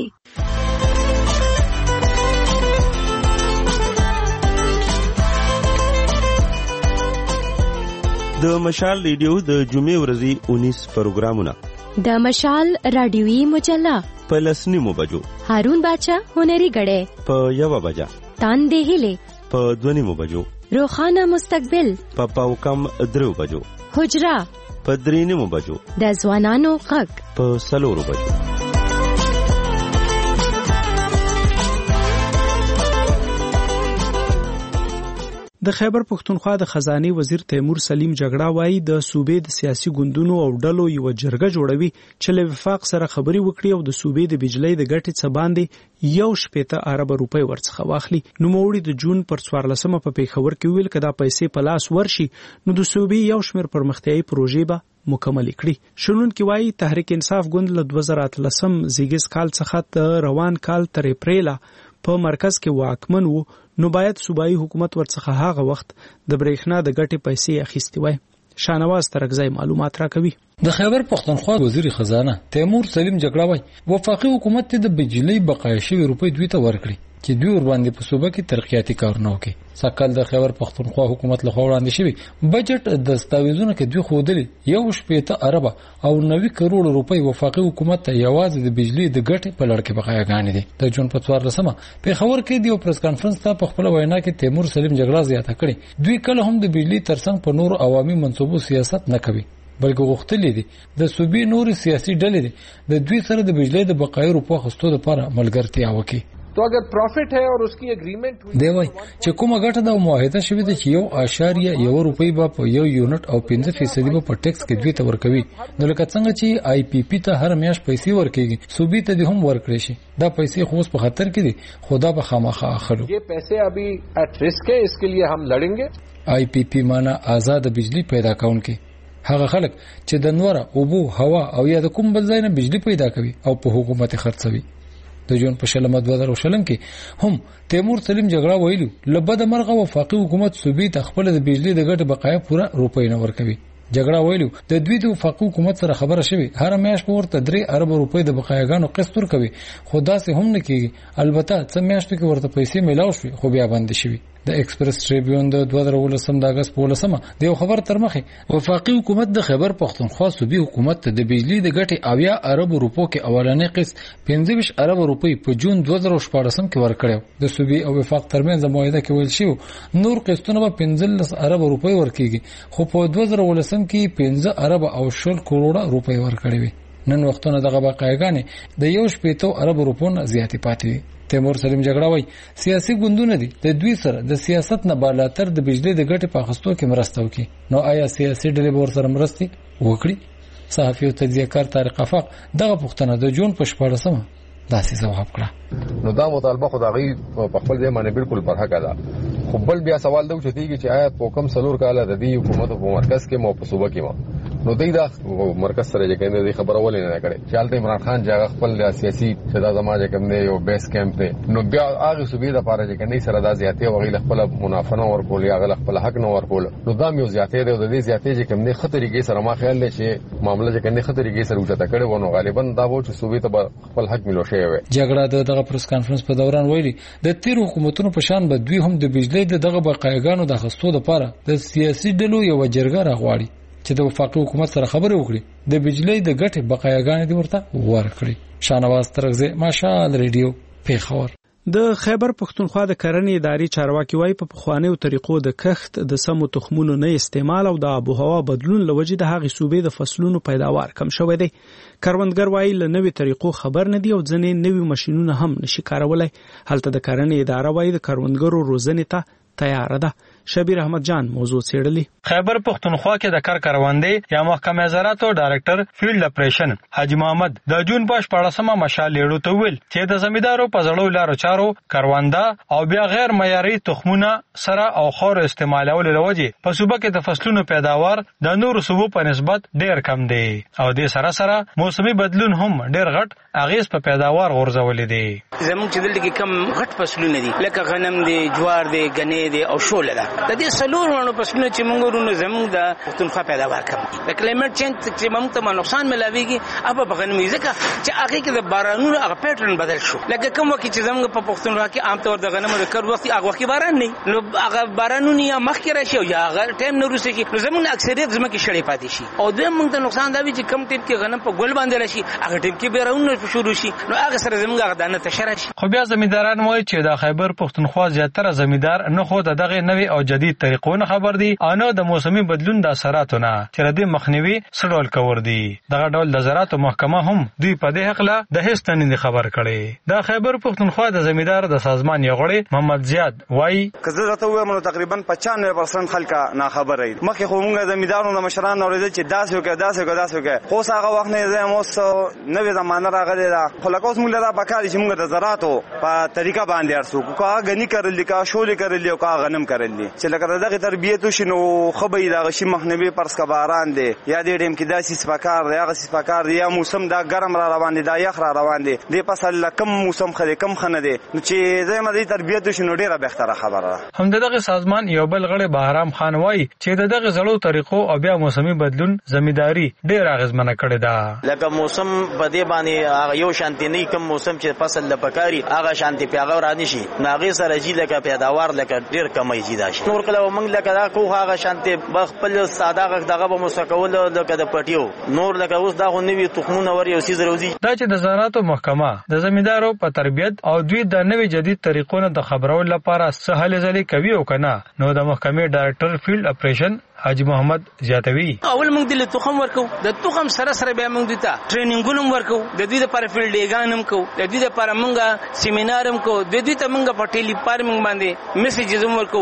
د مشال ریډیو د جمعې ورځې اونیس پروګرامونه د مشال رادیوي مجله په لسنیمو بجو هارون باچا هنري غړې په یو بجا تاندې هلي په دونیمو بجو روخانه مستقبل په پاو کم درو بجو حجرا په درینیمو بجو د ځوانانو غږ په سلورو بجو. د خیبر پښتونخوا د خزانه وزیر تیمور سلیم جګړه وایي د صوبې د سیاسي ګوندونو او ډلو یو جرګه جوړوي چې له وفاق سره خبري وکړي او د صوبې د بجلی د ګټې څخه باندې یو شپېته ارب روپۍ ورڅخه واخلي. نو موړي د جون پر څوارلسمه په پیښور کې ویل کدا پیسې په لاس ورشي نو د صوبې یو شمېر پرمختیايي پروژې به مکمل کړي. شنون کې وایي تحریک انصاف ګوند له دوه زره اتلسم زیږیز کال څخه روان کال تر اپریل په مرکز کې واکمن وو نو باید صوبایي حکومت ورڅخه هغه وخت د برېښنا د ګټې پیسې اخیستي وای. شانواز ترکزی معلومات راکوي. د خیبر پښتونخوا وزیر خزانه تیمور سلیم جګړه وای وفاقي حکومت ته د بجلی بقای شوی روپۍ دوی ته ورکړي چې دوی ور باندې په صوبه کې ترقیاتي کارونه وکړي. سکهال د خیبر پښتونخوا حکومت له خوا وړاندې شوی بجټ د دستاویزونو کې دوی خودلی یو شپېته ارب او نوي کروڑ روپۍ وفاقي حکومت ته یوازې د بجلی د ګټې په لړ کې بقایاګانې دي. د جون په څوارلسمه پیښور کې د پریس کانفرنس ته په خپل وینا کې تیمور سلیم جګړه زیاته کړې دوی کله هم د بجلی ترڅنګ په نور عوامي منصوبو سیاست نه کوي بلکې غوښتلې دي د صوبې نور سیاسي ډلې دي د دوی سره د بجلی د بقایي روپو خستو لپاره ملګرتیا وکړي. तो अगर प्रॉफिट है और उसकी एग्रीमेंट हुई دی وای چې کومه ګټه د معاهده شوې ده چې یو اشاریه یو روپۍ به په یو یونټ او پنځه فیصد به په ټیکس کې دوی ته ورکوي نو لکه څنګه چې آی پی پی ته هر میاشت پیسې ورکېږي صوبې ته هم ورکړي شي دا پیسې خو په خطر کې دي خدا به خامخا اخلو. ये पैसे अभी एट रिस्क है इसके लिए हम लड़ेंगे. آی پی پی معنا آزاد بجلی پیدا کونکي هغه خلک چې د نور اوبو هوا او یا د کوم بل ځای نه بجلی پیدا کوي او په حکومت خرڅوي. د جون په شلمه دوه زره شلم کې هم تیمور سلیم جګړه ویلو لبد مرغه وفاقي حکومت صوبې ته خپل د بجلی د ګټې بقایا پورا روپۍ نه ورکوي. جګړه ویلو د دوی د وفاقي حکومت سره خبره شوی هر میاشت په ورته درې ارب روپۍ د بقایاګانو قسط ورکوي، خو داسې هم نه کیږي. البته څه میاشتو کې ورته پیسې میلاو شوي خو بیا بند شوي. د ایکسپریس ټریبیون د دوه زره ولسم د اگست په ولسمه د یو خبر تر مخه وفاقي حکومت د خیبر پختونخوا صوبې حکومت ته د بجلی د ګټې اویا ارب روپو کې اولنې قسط پنځه ویشت ارب روپۍ په جون دوه زره شپاړسم کې ورکړو. د صوبې او وفاق ترمنځ معاهده کې ویل شو نور قسطونه به پنځلس ارب روپۍ ورکیږي، خو په دوه زره ولسم کې پنځه ارب او شل کروڑه روپۍ ورکړې وي. نن وختونه دغه بقایګانې د یو شپېته ارب روپو نه زیاتې پاتې وي. تیمور سلیم جګړه وای سیاسي ګوندونه دي د دوی سره د سیاست نه بالاتر د بجلی د ګټې په اخیستو کې مرسته وکړي. نو آیا سیاسي ډلې به ورسره مرستې وکړي؟ صحافي او تجزیه‌کار طارق افاق دغه پوښتنه د جون په شپاړسمه داسې ځواب کړه. نو دا مطالبه خدای په خپل ځای باندې بالکل پر حق ده، خو بل بیا سوال دا وچتيږي چې آیا په کوم سلور کاله د دې حکومت په مرکز کې مو په صوبه کې مو نو دوی دا مرکز سره چې کنده دې خبره ولې نه کړي. چالتې عمران خان چې خپل سیاسي صدا زماجه کوم دی یو بیس کیمپ دی، نو بیا هغه صوبې د پاره چې کنده سره دا زیاتې او غیله خپل منافنه ورکول یا غیله خپل حق نه ورکول، نو دا یو زیاتې دی او د دې زیاتې چې کوم نه خطرې کې سره ما خیال دی چې معاملې چې کنده خطرې کې سره وچته کړي ونه غالبا دا وو چې صوبې ته خپل حق ملو شي وي. جګړه دغه پریس کانفرنس په دوران ویلي د تیر حکومتونو په شان به دوی هم د بجلی دغه بقایګانو د خستو لپاره د سیاسي ډلو یو جرګه راغواړي چې د وفاقي حکومت سره خبرې وکړي د بجلی د ګټې بقایاګانې دې ورته ورکړي. شانواز ترغزه ماشال ریډیو پیښور. د خیبر پختونخوا د کرنې ادارې چارواکي وایي په پخوانیو طریقو د کښت د سمو تخمونو نه استعمال او د آب و هوا بدلون لوجې د هغې صوبې د فصلونو پیداوار کم شوی دی. کروندګر وایي له نوې طریقو خبر نه دي او ځینې نوي ماشینونه هم نشي کارولای. هلته د کرنې اداره وایي د کروندګرو روزنې ته تیار ده. شبیر احمد جان موضوع څېړلې. خیبر پختونخوا کې د کار کروندې یا محکمه زراعتو ډایرکټر فیلډ اپریشن حاجی محمد د جون په شپاړسمه مشال لیړو ته ویل چې د زمیندارو په زړو لارو چارو کرونده او بیا غیر معیاري تخمونه سره او خور استعمالول لوجه په صوبه کې د فصلونو پیداوار د نورو صوبو په نسبت ډیر کم دی او د سره سره موسمي بدلون هم ډیر غټ اغیز په پیداوار غورځولې دي. زموږ چې دلته کې کم غټ فصلونه دي لکه غنم دی، جوار دی، غنې دی او شوله ده. د دې سلور ورونو فصلونه چې موږ ورونو زموږ د پختونخوا پیداوار کم دي. د کلایمټ چینج چې موږ ته نقصان ملاويږي هغه په غنمو ځکه چې هغه کې د بارانونو هغه پیټرن بدل شو. لکه کوم وخت چې زموږ په پختونخوا کې عام طور د غنمو د کر وخت هغه وخت باران نه نو هغه بارانونه یا مخکې راشي یا هغه ټایم نه روسي نو زموږ اکثریت زموږ کې شړې پاتې شي او د موږ ته نقصان دا وي چې کم ټیم کې غنم په ګل باندې راشي هغه ټیم کې بارانونه شروع شي نو هغه سره زموږ هغه دانه تشر شي. خو بیا زمینداران وایي چې د خیبر پختونخوا زیاتره زمیندار نه خو دغه نوې او جدید طریقو نه خبر دي او نه د موسمي بدلون د اثراتو نه چې د مخنیوي سړول کور دي. دغه ډول د زراعت محکمه هم دوی په دې حق له د هیڅ نه خبر کړي. د خیبر پختونخوا د زمیندار د سازمان یو غړی محمد زیاد وایي کزه راته وایم نو تقریبا پنچانوي درصد خلک نه خبر دي. مخکې خو موږ زمیندارونو د مشرانو اورېدل چې داسې وکړه داسې وکړه داسې وکړه خو هغه وخت نه زه مو نوې زمانه راغلی دا خو لکه اوس موږ لا پکاري چې موږ د زراعتو په طریقه باندې ارسو کو هغه غنی کړل کا شولې کړل او کا غنم کړل چې لکه دغه تربیت وشنو خبرې دا غشي مخنوي پرس کا باران دی یا دې ټیم کې داسې سپکار دی هغه سپکار دی یا موسم دا ګرم را روان دی دا یخ را روان دی د فصل کم موسم خله کم خنه دی چې زما دې تربیت وشنو ډیره بهتره خبره ده. هم دغه سازمان یو بل غړي بهرام خان وایي چې دغه زړو طریقو او بیا موسمي بدلون زمینداری ډیر اغیزمنه کړی ده. لکه موسم په دې باندې هغه یو شانتي نه کم موسم چې فصل لپکاري هغه شانتي پیغور را نشي ناغي سره جی لکه پیداوار لکه ډیر کمای جی دا شي. نور کله موږ لکه دا کو هغه شانتي بخپل ساده غ دغه به مسکول لکه د پټیو نور لکه اوس دا غو نوی تخمونه ور یو سیز روزي. دا چې د زراعت محکمه د زمیندارو په تربیت او دوی د نوی جدید طریقونو د خبرولو لپاره سهل ځلې کوي او کنه نو د محکمې ډایرکټر فیلډ اپریشن حاجی محمد زیاتوی اول موږ د تخم ورکو د تخم سره سره بیا موږ دته ټریننګونه ورکو د دې لپاره فیلډ لیګانم کو د دې لپاره موږ سیمینارم کو د دې ته موږ په ټیلی فارمینګ باندې میسیجز ورکو د دې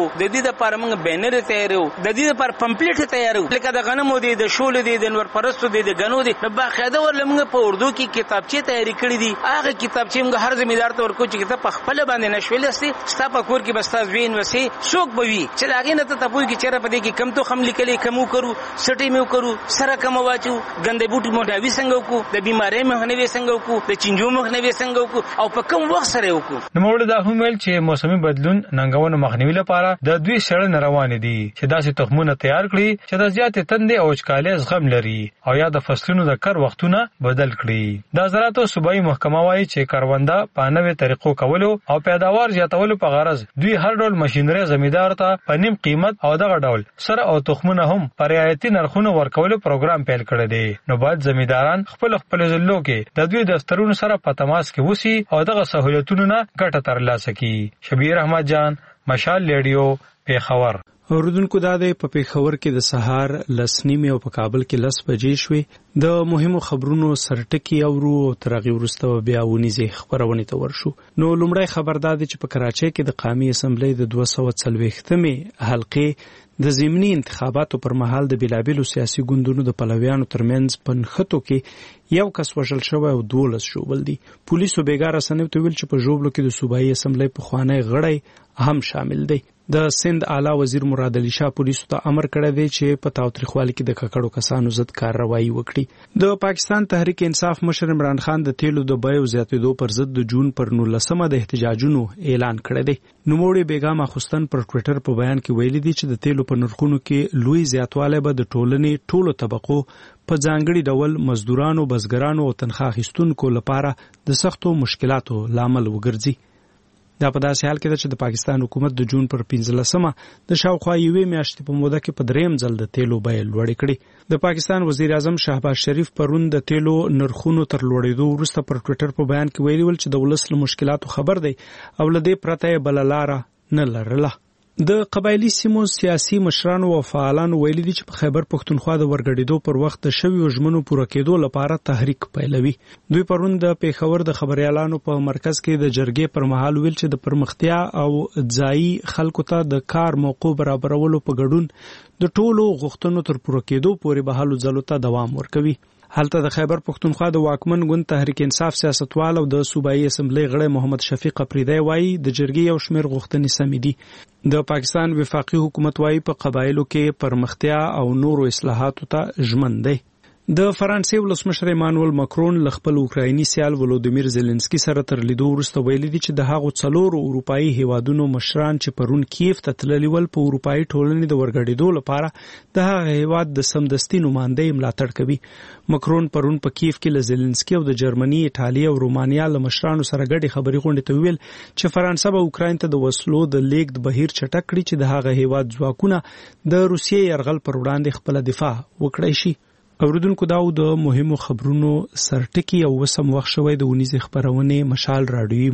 د لپاره موږ بینر تیارو، د دې لپاره پمپلیټ تیارو، لکه د غنمو دي، د شولو دي، د نور پرستو دي، د غنو دي. نو باقاعده ورله موږ په اردو کې کتابچې تیاری کړې دي. هغه کتابچې موږ هر ځمیدار ته ورکو چې کتاب په خپل باندې نشوي لسي ستا په کور کې بس تاسو وین وسی څوک به وي چې لاغې نه ته تاسو کې چیرې پدې کې کم تو خم لیکلې کمو کرو سټي مې کرو سره کم واچو ګندې بوټي مو ډاوي څنګه کو د بیماری مخ نه وي څنګه کو د چنجو مخ نه وي څنګه کو او په کوم وخت سره وکړو. نو موږ دا هم ویل چې موسمي بدلون ننګونو مخنیوي لپاره د دوی سره روان دي چې داسې تخمونه تیار کړي چې د زیاتې تندې او وچکالۍ زغم لري او یا د فصلونو د کر وختونه بدل کړي. د زراعت صوبایي محکمه وايي چې کارونده په نوې طریقو کولو او پیداوار زیاتولو په غرض دوی هر ډول ماشينري زمیدار ته په نیم قیمت او دغه ډول سره او تخمونه هم پر رعایتي نرخونو ورکولو پروګرام پیل کړی دی. نو باید زمیداران خپل خپل ضلعو کې د دوی دفترونو سره په تماس کې وسی او دغه سہولتونو نه ګټه ترلاسه کړي. شبیر احمد جان، مشال ریډیو، پیښور. اوردونکو دا د په پیښور کې د سهار لس نیمې او په کابل کې لس بجې شوې. د مهمو خبرونو سرټکی اورو او ترغي ورسته بیا ونیزې خبرونه ته ورشو. نو لومړی خبر دا دی چې په کراچۍ کې د قومي اسمبلی د دوه سوه څلوېښتمې حلقې د ضمني انتخاباتو پر مهال د بیلابیلو سیاسي ګوندونو د پلویانو ترمنځ په نښتو کې یو کس وژل شوی او دولس شوبل دي. پولیسو بیګا رسنیو ته ویل چې په ژوبلو کې د صوبایي اسمبلی پخوانی غړی هم شامل دی. د سند اعلی وزیر مراد علي شاه پولیسو ته امر کړی دی چې په تاوتریخوالي کې د ککړو کسانو ضد کارروایي وکړي. د پاکستان تحریک انصاف مشر عمران خان د تیلو د بیو زیاتېدو پر ضد د جون پر نولسمه د احتجاجونو اعلان کړی دی. نوموړي بیګا ماخستن پر ټوئیټر په بیان کې ویلي دي چې د تیلو په نرخونو کې لوی زیاتوالی به د ټولنې ټولو طبقو په ځانګړي ډول مزدورانو، بزګرانو او تنخواه اخیستونکو لپاره د سختو مشکلاتو لامل وګرځي. دا په داسې حال کې ده چې د پاکستان حکومت د جون پر پنځلسمه د شاوخوا یوې میاشتې په موده کې په دریم ځل د تیلو بیې لوړې کړې. د پاکستان وزیر اعظم شهباز شریف پرون د تیلو نرخونو تر لوړېدو وروسته پر ټوئیټر په بیان کې ویلي ول چې د ولس له مشکلاتو خبر دی او له دې پرته یې بله لاره نه لرله. د قبایلی سیمو سیاسي مشرانو او فعالانو ویلي دي چې په خیبر پښتونخوا د ورګډېدو پر وخت د شویو ژمنو پوره کېدو لپاره تحریک پیلوي. دوی پرون د پیښور د خبريالانو په مرکز کې د جرګې پر مهال ویل چې د پرمختیا او ځایي خلکو ته د کار موقع برابرولو په ګډون د ټولو غوښتنو تر پوره کېدو پورې به هلو ځلو ته دوام ورکوي. هلته د خیبر پښتونخوا د واکمن ګوند تحریک انصاف سیاستوال او د صوبایي اسمبلی غړی محمد شفیق اپریدی وایي د جرګې یو شمېر غوښتنې سمې دي. د پاکستان وفاقي حکومت وایي په قبایلو کې پرمختیا او نورو اصلاحاتو ته ژمن دی. د فرانسې ولسمشر ایمانوئل ماکرون له خپل اوکرایني سیال ولودیمیر زيلنسکي سره تر لیدو وروسته ویلي دي چې د هغو څلورو اروپایي هیوادونو مشران چې پرون کیف ته تللي ول په اروپایي ټولنې د ورګډېدو لپاره د هغه هیواد د سمدستي نمایندګۍ ملاتړ کوي. ماکرون پرون په کیف کې له زيلنسکي او د جرمني، ایټالیا او رومانیا له مشرانو سره ګډې خبرې غونډې ته ویل چې فرانسه به اوکراین ته د وسلو د لیږد بهیر چټک کړي چې د هغه هیواد ځواکونه د روسیې یرغل پر وړاندې خپل دفاع وکړي شي. اوریدونکو دا د مهمو خبرونو سرټکی او وسم وخت شوی د ونیزې خبرونه مشال رادیوي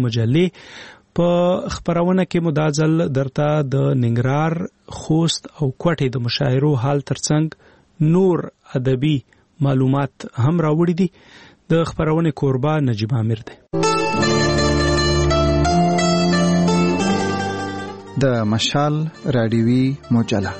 مجلې په خبرونه کې مدازل درته د ننګرهار، خوست او کوټې د مشاعرو حال ترڅنګ نور ادبي معلومات هم راوړي دي. د خبرونه کوربه نجیب عامر دی. د مشال رادیوي مجله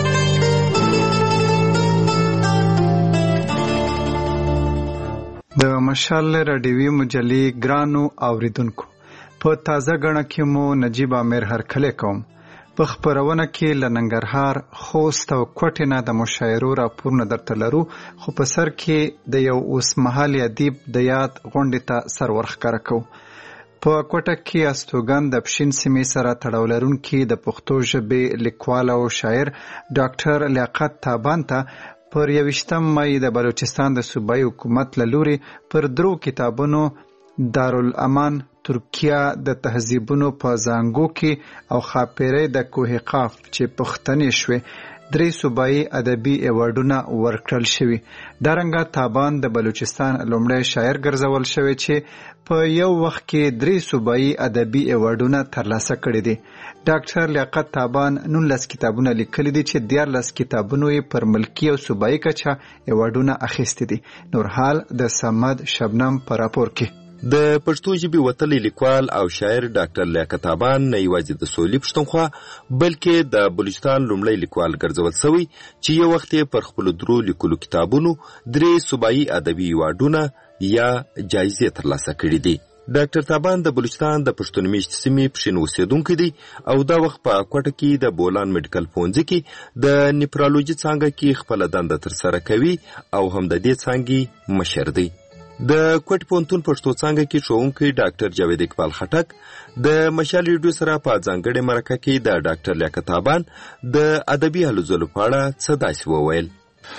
د مشال رادیوي مجلې ګرانو اوریدونکو، په تازه غړنه کې مو نجیب عامر هرکله کوم. په خبرونه کې ل ننګرهار، خوست او کوټې نه د مشاعرو راپورونه درته لرو، خو په سر کې د یو اوسمهالي ادیب د یاد غونډې ته سر ورښکاره کوو. په کوټه کې استوګن د پښین سیمې سره تړاو لرونکي د پښتو ژبې لیکوال او شاعر ډاکټر لیاقت تابان ته پر یویشتم مای د بلوچستان د صوبایي حکومت له لوري پر درو کتابونو دارالامان ترکیه د تهذیبونو په زانګو کې او خاپیرې د کوه قاف چې پښتنې شوې درې صوبایي ادبي ایوارډونه ورکړل شوي. دارنګه تابان د بلوچستان لومړی شاعر ګرځول شوی چې په یو وخت کې درې صوبایي ادبي ایوارډونه ترلاسه کړي دي. ډاکټر لیاقت تابان نولس کتابونه لیکلي دي چې دیارلس کتابونو یې پر ملکي او صوبایي کچه ایوارډونه اخیستي دي. نور حال د صمد شبنم په راپور کې د پښتو ژبې وتلی لیکوال او شاعر ډاکټر لیاقت تابان نه یوازې د سولې پښتونخوا بلکې د بلوچستان لومړی لیکوال ګرځول سوی چې یو وخت یې پر خپلو درو لیکلو کتابونو درې صوبایي ادبي ایوارډونه یا جایزې ترلاسه کړي دي. ډاکټر تابان د بلوچستان د پښتون میشت سیمې پښین اوسیدونکی دی او دا وخت په کوټه کې د بولان میډیکل پوهنځي کې د نیپرالوژي څانګه کې خپل دنده ترسره کوي او هم د دې څانګې مشر دی. د کوټ پونتون پښتو څنګه کې ښوونکی ډاکټر جاوید اقبال خټک د مشال ریډیو سره په ځانګړې مرکه کې د ډاکټر لیاقت تابان د ادبي هلو ځلو په اړه څه داسې وویل.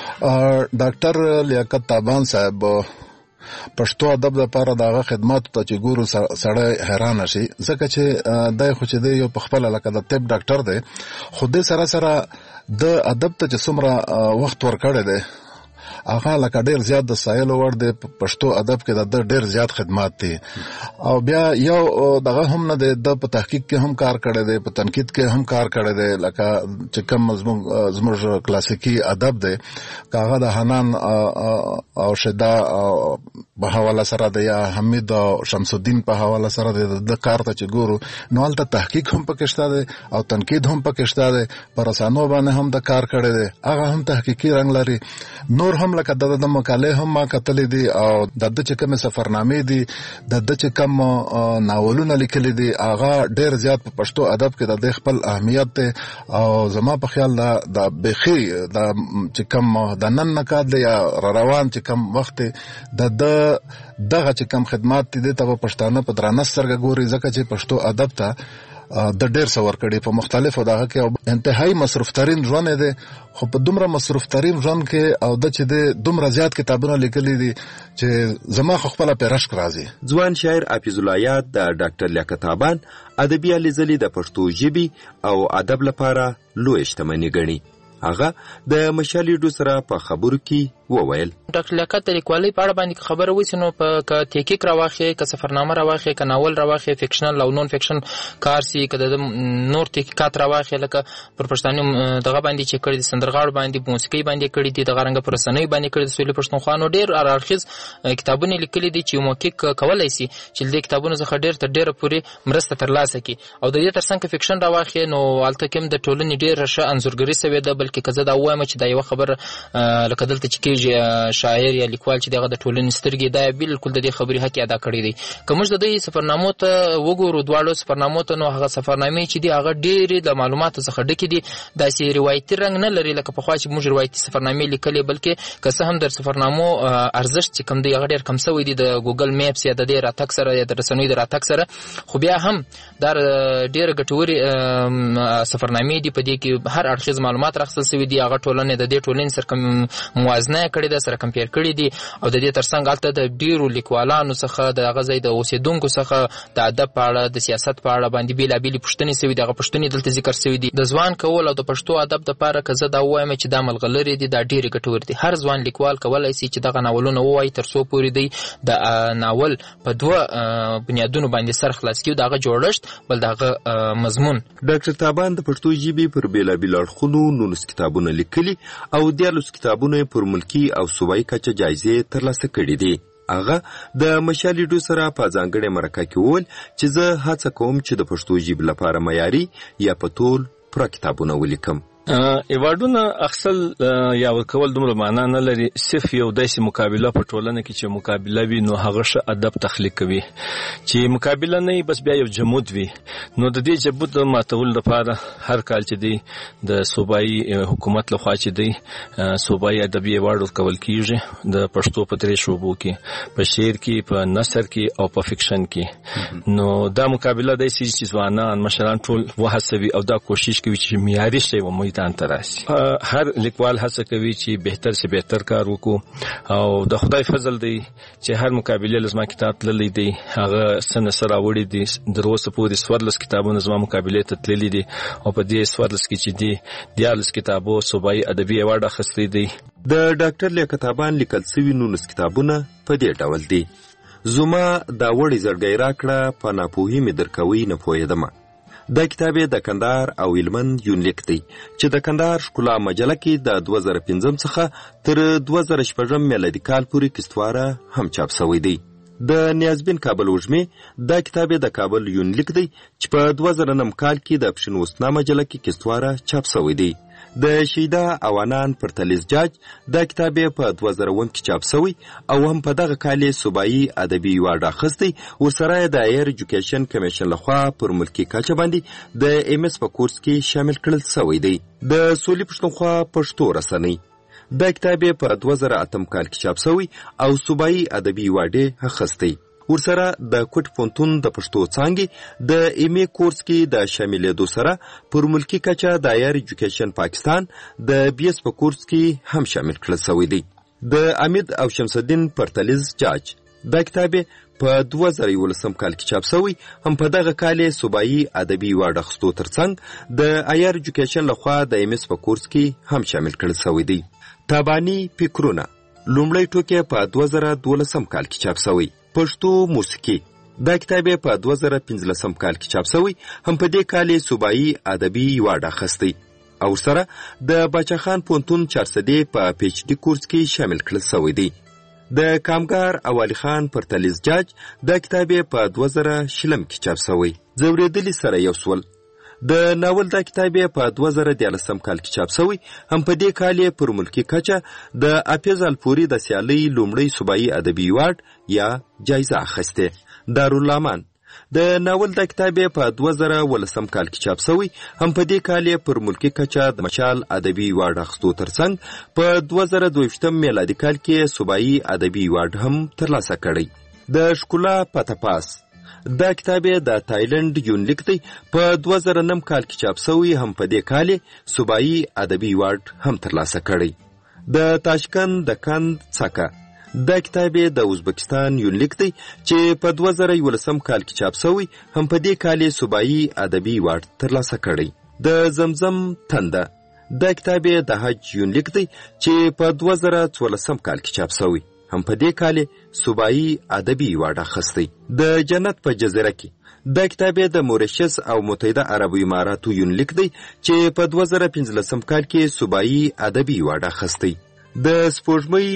ډاکټر لیاقت تابان صاحب پښتو ادب لپاره دغه خدماتو ته چې ګورو سړی حیران شي ځکه چې دای خو چې دی یو په خپله لکه د طب ډاکټر دی خو دې سره سره د ادب ته چې څومره وخت ورکړی دی هغه لکه ډیر زیات د سایلو ور دی پښتو ادب کې د ډیر زیات خدمات دي او بیا یو دغه هم نه دی د په تحقیق کې هم کار کړی دی په تنقید کې هم کار کړی دی لکه چې کوم مضمون زموږ کلاسیکي ادب دی هغه د حنان او شدا په حواله سره دی یا حمید او شمس الدین په حواله سره دی د کار ته چې ګورو نو هلته تحقیق هم پکې شته دی او تنقید هم پکې شته دی په رسانو باندې هم د کار کړی دی هغه هم تحقیقي رنګ لري. نور هم لکه د د مقالې هم ما کتلې دي او د د چې کوم سفرنامې دي د د چې کوم ناولونه لیکلي دي هغه ډیر زیات په پښتو ادب کې د خپل اهمیت دی او زما په خیال دا د بخي د چې کوم د نن نکاد دی یا روان چې کوم وخت د د دغه چې کوم خدمات دي ته په پښتانه په درانه سترګه ګوري ځکه چې پښتو ادب ته د ډیر څور کړي په مختلفو دغه کې انتهایی مصرف ترين ژوند دی خو په دومره مصرف ترين ژوند کې او د چې د دومره زیات کتابونه لیکلي دي چې زما خو خپل پیرشک راځي. ځوان شاعر حافظ الله یاد د ډاکټر لیاقت تابان ادبي لیزلي د پښتو ژبې او ادب لپاره لوی شتمنۍ ګڼي. هغه د مشال ریډیو سره په خبرو کې وویل. ډاکټر لیاقت د لیکوالۍ په اړه باندې خبره وسی نو په ک تحقیق راوخی ک سفرنامه راوخی ک ناول راوخی فکشنل او نون فکشن کار سي ک د نور تحقیقات راوخی لکه پر پښتانه دغه باندې چې کړی د سندرغاړ باندې موسیقي باندې کړی دي دغه رنګ پر سنوي باندې کړی د سولې پښتونخوا نو ډیر ارخص کتابونه لیکلي دي چې موقع کولای سي چې د کتابونو څخه ډیر تر ډیره پوری مرسته ترلاسه کی او د دې ترڅنګ فکشن راوخی نو الته کوم د ټولنې ډیر ښه انځورګری سوي ده بلکې کزه دا وایم چې دا یو خبر لکه دلته چې کېږي شاعر یا لیکوال چې دغه د ټولنې سترګې دا بالکل د دې خبرې حق ادا کړی دی. کوم چې د دې سفرنامو ته وګورو دواړو سفرنامو ته نو هغه سفرنامې چې دی هغه ډېرې د معلوماتو څخه ډکې دي داسې روایتي رنګ نه لري لکه پخوا چې موږ روایتي سفرنامې لیکلې بلکې که څه هم د سفرنامو ارزښت چې کوم دی هغه ډېر کم شوی دی د ګوګل میپس یا د دې راتګ سره یا د رسنیو د راتګ سره خو بیا هم دا ډېر ګټورې سفرنامې دي په دې کې هر اړخیز معلومات راخصل شوی دی هغه ټولنې د دې ټولنې سره کوم موازنه کړې ده سره کمپیر کړی دي او د دې ترڅنګ البته د ډیرو لیکوالانو څخه د غزې د اوسیدونکو څخه د ادب په اړه د سیاست په اړه باندې بیلابېلې پوښتنې سوي دغه پوښتنې دلته ذکر سوي دي. د ځوان کول او د پښتو ادب د لپاره که زه دا وایم چې دا ملغلرې دي دا ډېرې ګټورې دي. هر ځوان لیکوال کولی شي چې دغه ناولونه ووایي تر څو پورې دی د ناول په دوه بنیادونو باندې سر خلاص کړي دغه جوړښت بل دغه مضمون. ډاکټر تابان د پښتو ژبې پر بیلابېلو اړخونو نولس کتابونه لیکلي او دیارلس کتابونه پر ملکي او صوبایي کچه جایزې ترلاسه کړي دي. هغه د مشال ریډیو سره په ځانګړې مرکه کې وویل چې زه هڅه کوم چې د پښتو ژبې لپاره معیاري یا په ټول پوره کتابونه ولیکم. ایوارډونه اخصل یا ورکول دومره معنا نه لري صرف یو داسې مقابله په ټولنه کې چې مقابله وي نو هغه ښه ادب تخلیق کوي چې مقابله نه بس بیا یو جمود وي نو د دې جمود ماتول لپاره هر کال چې دی د صوبایي حکومت لخوا چې دی صوبایي ادبي ایوارډ ورکول کیږي د پښتو په درې شعبو کې په شعر کې په نثر کې او په فکشن کې نو دا مقابله داسې چې ځوانان مشران ټول وهڅوي او دا کوشش کوي چې معیاري شي و تراسي. هر لیکوال هڅه کوي چې بهتر سے بهتر کار وکړو او د خدای فضل دی چې هر مقابله لزما کتاب تللی دی هغه سن سره وړي دي د روسه پورې سوارلس کتابونه زما مقابله ته تللی دي او په دې سوارلس کې چې دی دیالس کتابو صوبایي ادبي ایوارډ اخیستی دی. د ډاکټر لیاقت تابان لیکل شوی نولس کتابونه په دې ډول دي. زما دا وړي زړګی راکړه په ناپوهي مې درکوي نه پوهېدمه. دا کتاب د کندهار او هلمند یونلیک دی چې د کندهار ښکلا مجله کې د دوه زره پنځم څخه تر دوه زره شپږم میلادي کال پورې کیسټواره هم چاپ شوی دی. د نیازبین کابل وږمې دا کتاب د کابل یونلیک دی چې په دوه زره نهم کال کې د پښین وسنا مجله کې کستواره چاپ شوی دی. د شیدا اوانان پرتلیز جاج دا کتاب په دوه زره اووه کې چاپ شوی او هم په دغه کال صوبایي ادبي ایوارډ اخیستی. ورسره د هایر ایجوکیشن کمیشن لخوا پر ملکی کچه باندې د ایم اس په کورس کې شامل کړل شوی دی. د سولې پښتونخوا پښتو رسنۍ دا کتاب په دوه زره اتم کال کې چاپ شوی او صوبایي ادبي ایوارډ اخیستی. ورسره د کوټ پونتون د پښتو څانګې د ایم ای کورس کې د شاملېدو سره پر ملکی کچه د هایر ایجوکیشن پاکستان د بی اس په کورس کې هم شامل کړل شوی دی. د امید او شمس الدین پرتلیز جاج دا کتاب په دوه زره یولسم کال کې چاپ شوی هم په دغه کال صوبایي ادبي ایوارډ اخیستو ترڅنګ د هایر ایجوکیشن لخوا د ایم اس په کورس کې هم شامل کړل شوی دی. تابانی فکرونه لومړی ټوکی په دوه زره دولسم کال کې چاپ شوی. پښتو موسیقي دا کتاب په دوه زره پنځلسم کال کې چاپ شوی هم په دې کال صوبایي ادبي ایوارډ اخیستی او سره د باچا خان پونتون چارسدی په پی ایچ ډي کورس کې شامل کړل شوی دی. د کامګار اوالی خان پرتلیز جاج دا کتاب په دوه زره شلم کې چاپ شوی. ځورېدلي سره یو سول د ناول دا کتاب په دوه زره دیارلسم کال کې چاپ شوی هم په دې کال پر ملکی کچه د اپیز الپوري د سیالۍ لومړی صوبایي ادبي ایوارډ یا جایزه اخیسته. دارالامان د ناول دا کتاب په دوه زره ولسم کال کې چاپ شوی هم په دې کال پر ملکی کچه د مشال ادبي ایوارډ اخیستو ترڅنګ په دوه زره دویشتم میلادي کال کې صوبایي ادبي ایوارډ هم ترلاسه کړی. د ښکلا پتاپاس دا کتاب د تایلند یونلیک دی په دوه زره نهم کال کې چاپ شوی هم په دې کال صوبایي ادبي ایوارډ هم ترلاسه کړی. د تاشکند د کند څکه دا کتاب د ازبکستان یونلیک دی چې په دوه زره یولسم کال کې چاپ شوی هم په دې کال صوبایي ادبي ایوارډ ترلاسه کړی. د زمزم تنده دا کتاب د حج یونلیک دی چې په دوه زره څوارلسم کال کې چاپ شوی هم په دې کال صوبایي ادبي ایوارډ اخیستی. د جنت په جزیره کې دا کتاب د موریشس او متحده عربو اماراتو یونلیک دی چې په دوه زره پنځلسم کال کې صوبایي ادبي ایوارډ اخیستی. د سپوږمۍ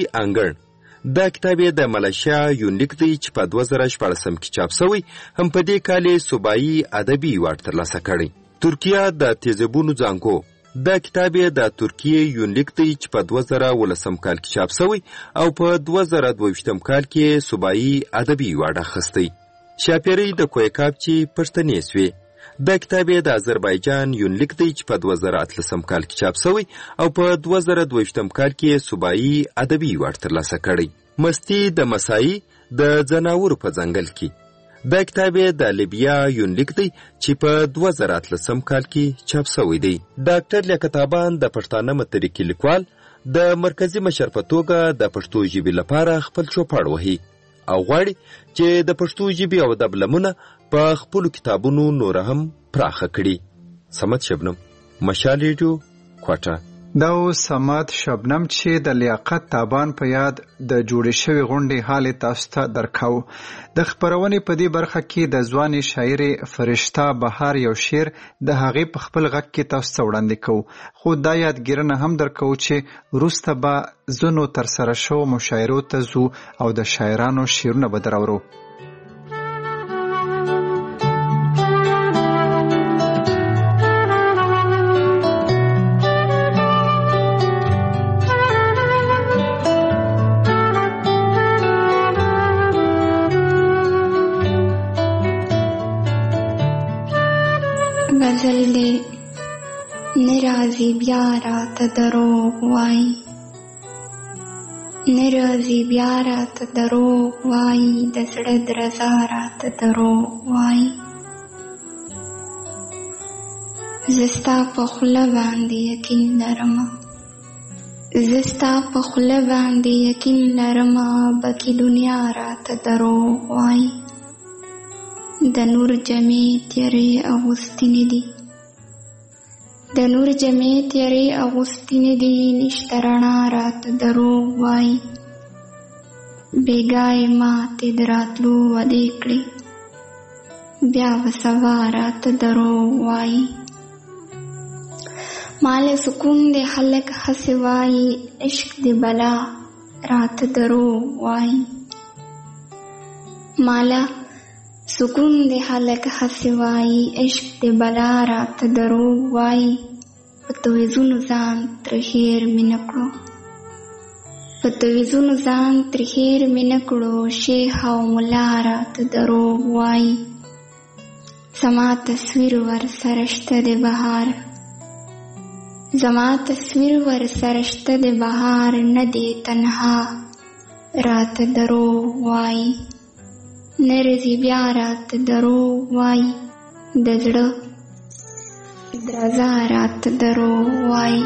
انګړ دا کتاب د ملایشیا یونلیک دی چې په دوه زره شپاړسم کې چاپ شوی هم په دې کال صوبایي ادبي ایوارډ ترلاسه کړی. ترکیه د تیزابونو زانګو دا کتاب د ترکیه یونلیک دی چې په دوه زره ولسم کال کې چاپ شوی او په دوه زره دویشتم کال کې صوبایي ادبي ایوارډ اخیستی. شاپیرۍ د کویکاپچي پښتنې سوې دا کتاب د آذربایجان یونلیک دی چې په دوه زره اتلسم کال کې چاپ شوی او په دوه زره دویشتم کال کې صوبایي ادبي ایوارډ ترلاسه کړی. مستی د مسایی د ځناورو په ځنګل کې دا کتاب د لیبیا یونلیک دی چې په دوه زره اتلسم کال کې چاپ شوی دی. ډاکټر لیاقتابان د پښتانه مترقي لیکوال د مرکزی مشر په توګه د پښتو ژبې لپاره خپل چوپړ وهي او غواړي چې د پښتو ژبې او ادب لمنه په خپلو کتابونو نور هم پراخه کړي. صمد شبنم، مشال ریډیو، کوټه. دا اوس صمد شبنم چې د لیاقت تابان په یاد د جوړې شوې غونډې حال تاسو ته درکاو. د خبرونې په دې برخه کې د ځوانې شاعرې فرشته بهار یو شعر د هغې په خپل غږ کې تاسو ته وړاندې کوو، خو دا یادګیرنه هم درکوو چې وروسته به ځینو ترسره شوو مشاعرو ته ځو او د شاعرانو شعرونه به دراورو. غزل دے نرازی بیارا تا دروغ وائی، نرازی بیارا تا دروغ وائی، دسڑ درزارا تا دروغ وائی. زستا پا خلا باندی یقین لرما، زستا پا خلا باندی یقین لرما، بکی دنیا را تا دروغ وائی. د نور جمعی تیرې اغوستنې دي، د نور جمعی تیرې اغوستنې دي، نشته رڼا راته دروغ وایي. بېګای ماتې د راتلو وعدې کړې، بیا به سبا راته دروغ وایي. مال سکون دی خلک هسې وایي، عشق دی بلا راته دروغ وایي. مالا سکون دی خلک هسې وایي، عشق دی بلا راته دروغ وایي. په تویزونو ځان تر هیر مې نه کړو، په تویزونو ځان تر هیر مې نه کړو، شیخ او ملا راته دروغ وایي. زما تصویر ور سره شته د بهار، زما تصویر ور سره شته د بهار، نه دی تنها راته دروغ وایي. نرزي بیا راته دروغ وایي، د زړه درزا راته دروغ وایي.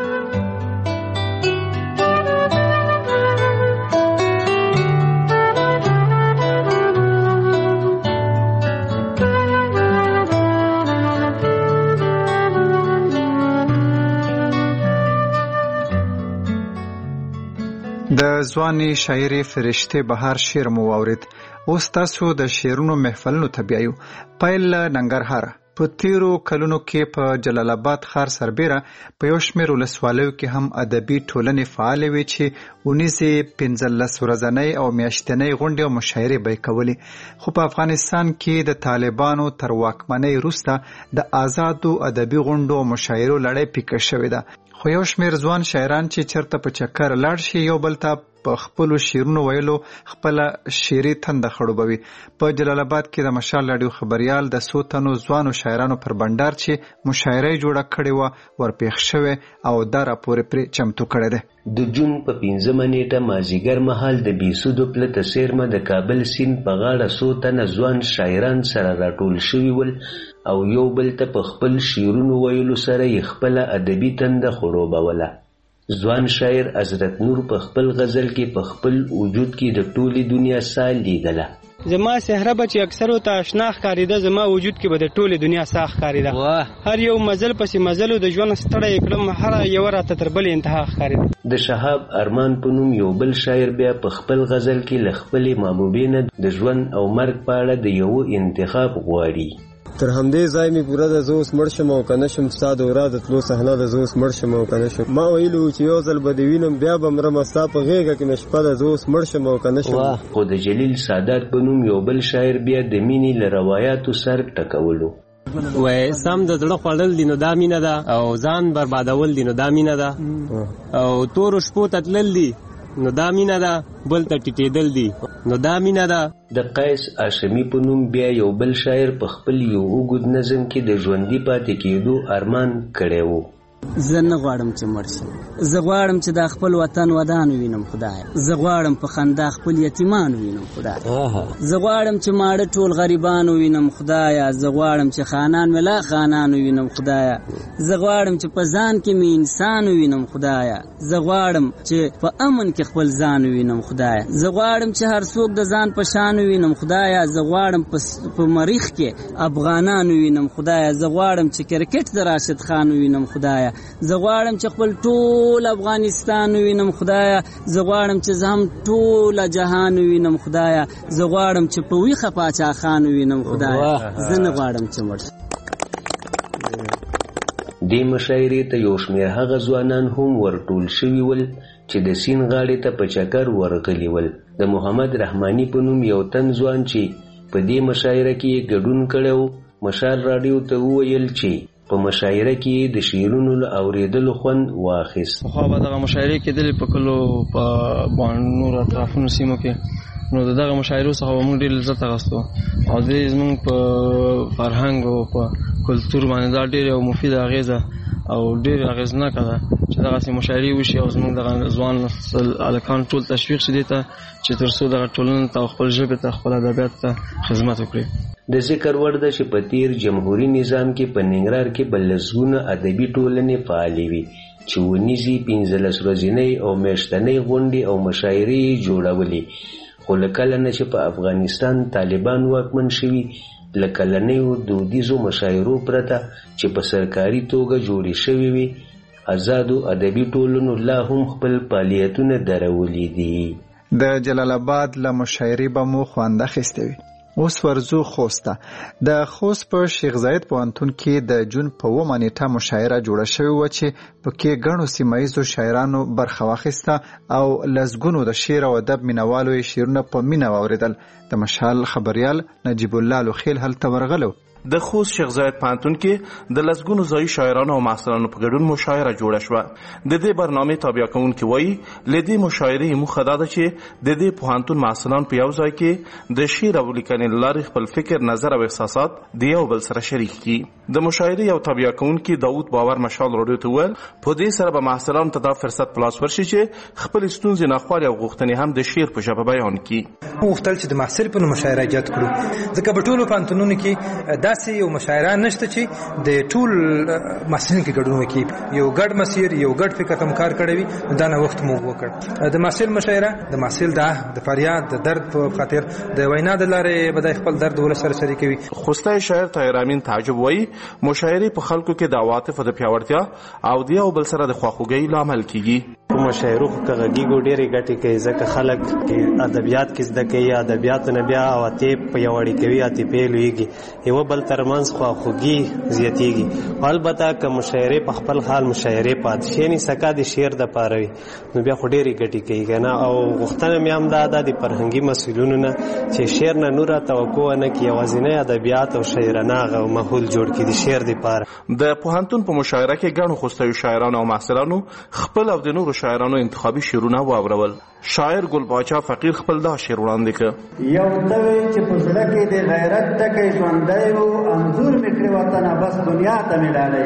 د ځواني شاعري فرشته بهار شعر مو واورید. اوس تاسو د شعرونو محفلونو ته بیایو. پیل ننګرهار. په تیرو کلونو کې په جلال آباد ښار سربیره په یو شمېر ولسوالیو کې هم ادبي ټولنې فعالې وې چې اونیزې پنځلس ورځنۍ او میاشتنۍ غونډې او مشاعرې به یې کولې. خو په افغانستان کې د طالبانو تر واکمنۍ وروسته د آزادو ادبي غونډو او مشاعرو لړۍ پیکه شوې ده. خو یو شمېر ځوان شاعران چې چېرته په چکر لاړ شي یو بل ته په خپلو شعرونو ویلو خپله شعري تنده خړوبوي. په جلال آباد کې د مشال راډیو خبریال د څو تنو ځوانو شاعرانو پر بنډار چې مشاعره یې جوړه کړې وه ورپېښ شوې او دا راپور یې پرې چمتو کړی دی. د جون په پنځمه نیټه مازدیګر مهال د بیسودو پلته څیرمه د کابل سیند په غاړه څو تنه ځوان شاعران سره راټول شوي ول او یو بل ته په خپل شعرونو ویلو سره یې خپله ادبي تنده خړوبوله. ځوان شاعر حضرت نور په خپل غزل کې په خپل وجود کې د ټولې دنیا ساه لیدله. زما صحرا به چې اکثرو ته اشنا ښکارېده، زما وجود کې به د ټولې دنیا ساه ښکارېده. هر یو مزل پسې مزلو د ژوند ستړی کړم، هره یوه راته تر بلې انتها ښکارېده. د شهاب ارمان په نوم یو بل شاعر بیا په خپل غزل کې له خپلې محبوبې نه د ژوند او مرګ په اړه د یوه انتخاب غواړي. تر همدې ځای مې پوره ده، زه اوس مړ شم او که نه شم ستا د ورا د تلو صحنه ده، زه اوس مړ شم او که نه شم. ما ویلي وو چې یو ځل به دې وینم بیا به مرمه، ستا په غېږه کې مې شپه ده، زه اوس مړ شم او که نه شم. خو د جلیل سادات په نوم یو بل شاعر بیا د مینې له روایاتو سر ټکولو. وای سم د زړه خوړل دي نو دا مینه ده، او ځان بربادول دي نو دا مینه ده، او تورو شپو ته تلل دي نو دا مینه ده، بل ته ټیټېدل دي نو دا مینه ده. د قیس هاشمي په نوم بیا یو بل شاعر په خپل یو اوږد نظم کې د ژوندي پاتې کېدو ارمان کړی و. زه نه غواړم چې مړ شم، زه غواړم چې دا خپل وطن ودان وینم خدای، زه غواړم په خندا خپل یتیمان وینم خدای، زه غواړم چې ماړه ټول غریبان وینم خدایا، زه غواړم چې خانان ملا خانان وینم خدایا، زه غواړم چې په ځان کې مې انسان وینم خدایا، زه غواړم چې په امن کې خپل ځان وینم خدایا، زه غواړم چې هر څوک د ځان په شان وینم خدایا، زه غواړم په مریخ کې افغانان وینم خدایا، زه غواړم چې کرکټ د راشد خان وینم خدایا، زه غواړم چې خپل ټول افغانستان وینم خدایا، زه غواړم چې زه هم ټول جهان وینم خدایا، زه غواړم چې په ویښه پاچا خان وینم خدایا، زه نه غواړم چې مړ شم. دې مشاعرې ته یو شمېر هغه ځوانان هم ورټول شوي ول چې د سیند غاړې ته په چکر ورغلي ول. د محمد رحماني په نوم یو تن ځوان چې په دې مشاعره کې یې ګډون کړی و، مشال راډیو ته وویل چې په مشاعره کې د شعرونو له اورېدلو خوند واخیست. پخوا به دغه مشاعرې کېدلې په کلو په نورو اطرافونو سیمو کې، نو د دغه مشاعرو څخه به موږ ډېر لذت اخیستو او دې زموږ په فرهنګ او په کلتور باندې دا ډېر یو مفیده اغېزه او ډېر اغېزناکه ده چې دغسې مشاعرې وشي او زموږ دغه ځوان هلکان ټول تشویق شي دې ته چې تر څو دغه ټولنې ته او خپل ژبې ته خپل ادبیات ته خدمت وکړي. د ذکر وړ ده چې په تیر جمهوري نظام کې په ننګرهار کې به لسګونه ادبي ټولنې فعالې وي چې ونیزي پنځلس ورځنۍ او میاشتنۍ غونډې او مشاعرې جوړولې. خو له کله نه چې په افغانستان طالبان واکمن شوي، له کلنیو دودیزو مشاعرو پرته چې په سرکاري توګه جوړې شوې وي، آزادو ادبي ټولنو لا هم خپل فعالیتونه درولي دي. د جلال آباد له مشاعرې به مو خوند اخیستی وي. اوس ورزو خوست ته د خوست په شیخ زاید پوهنتون کې د جون په اوومه نیټه مشاعره جوړه شوې وه چې پکې ګڼو سیمه ییزو شاعرانو برخه واخیسته او لسګونو د شعر او ادب مینوالو یې شعرونه په مینه واورېدل. د مشال خبریال نجیب الله لوخیل هلته ورغلی. د خوست شیخ زاید پوهنتون کې د لسګونو ځایي شاعرانو او محصلانو په ګډون مشاعره جوړه شوه. د دې برنامې تابع کوونکي وایي له دې مشاعرې موخه دا ده چې د دې پوهنتون محصلان په یو ځای کې د شعر او لیکنې له لارې خپل فکر، نظر او احساسات د یو بل سره شریک کړي. د مشاعرې یو تابع کوونکي داود باور مشال راډیو ته وویل په دې سره به محصلانو ته دا فرصت په لاس ورشي چې خپل ستونزې، ناخوالې او غوښتنې هم د شعر په ژبه بیان کړي. غوښتل چې د محصل په نوم مشاعره ایجاد کړو، ځکه په ټولو پوهنتونونو کې داسې یو مشاعره نشته چې د ټول محصلین کې ګډون وکړي، یو ګډ مسیر، یو ګډ فکر ته کار کړی وي. دا نه وخت موږ وکړ د محصل مشاعره، د محصل د فریاد، د درد په خاطر د وینا د لارې به د خپل درد ول سره شریکوي. خوستای شاعر طاهر امین تعجب وایي مشاعرې په خلکو کې د عواطف د پیاوړتیا او د یو بل سره د خواخوږۍ لامل کیږي. په مشاعرو کې غږیږي ډېرې ګټې کوي، ځکه خلک ادبیات کې زده کوي، ادبیات نه بیا عواطف پیاوړي کوي، عاطفې لویږي، یو بل ترمنځ خواخوږي زیاتېږي. البته که مشاعرې په خپل حال مشاعرې پاتې شي، یعنې سکه د شعر د پاره وي، نو بیا خو ډېرې ګټې کوي که نه. او غوښتنه مې هم دا ده د فرهنګي مسؤلینو نه چې شعر نه نوره توقع ونه کړي، یوازینی ادبیات او شاعرانه هغه ماحول جوړ کړي د شعر دپاره. د پوهنتون په مشاعره کې ګڼو خوستوي شاعرانو او محصلانو خپل او د نورو شاعرانو انتخابي شعرونه واورول. شاعر ګل باچا فقیر خپل دا شعر وړاندې کړ. یو ته چې په زړه کې د غیرت ټکی ژوندی و، انځور مې کړې وطنه بس دنیا ته مې ډالۍ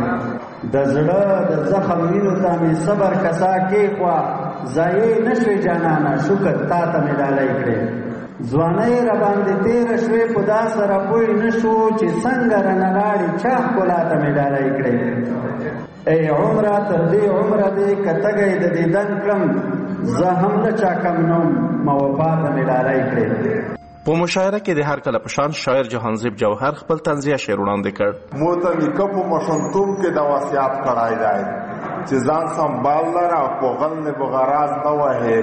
کړې، د زړه د زخم وینو ته مې صبر کسا کېښوه، ضایع نه شوې جانانه شکر تا ته مې ډالۍ کړې، ځوانۍ راباندې تېره شوې په دا سره پوه نه شو چې څنګه رانه لاړې چا ښکلا ته مې ډالۍ کړې. ای عمره تر دې عمره دې که تږی د دیدن کړم، زه هم د چا کم نوم ما وفا ته مې ډالۍ کړې. په مشاعره کې د هر کله په شان شاعر جهانزیب جوهر خپل طنزیه شعر وړاندې کړ. مو ته نیکه په ماشومتوب کې دا وصیت کړی دی چې ځان سنبال لره او په غل نه بغراز نه وهې،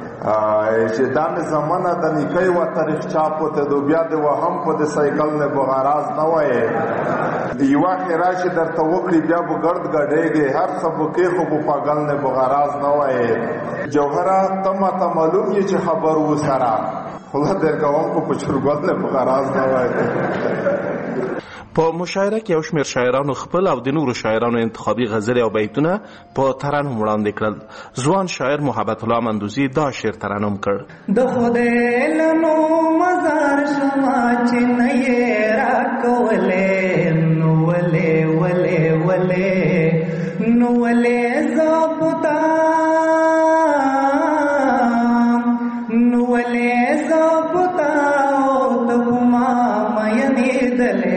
چې دا مې زمانه د نیکۍ و تاریخچا پته دو بیا د وهم په د سایکل نه بغراز نه وهې، یوه کې راشي درته وکړي بیا به ګرد ګډېږي، هر څه به کې خو په پاګل نه بغراز نه وهې. جوهره ته ماته معلوم یې چې خبر و سره خدا در کوم کو په چرګل نه بغراز نه وهې. په مشاعره کې یو شمېر شاعرانو خپل او د نورو شاعرانو انتخابي غزلې او بیتونه په ترنم وړاندې کړل. ځوان شاعر محبت الله مندوزي دا شعر ترنم کړ. د خدای له نوم مزار شما چې نه یې راکولې، نو ولې ولې ولې نو ولې زاپتا نو ولې زاپتا او ته ما مې دلې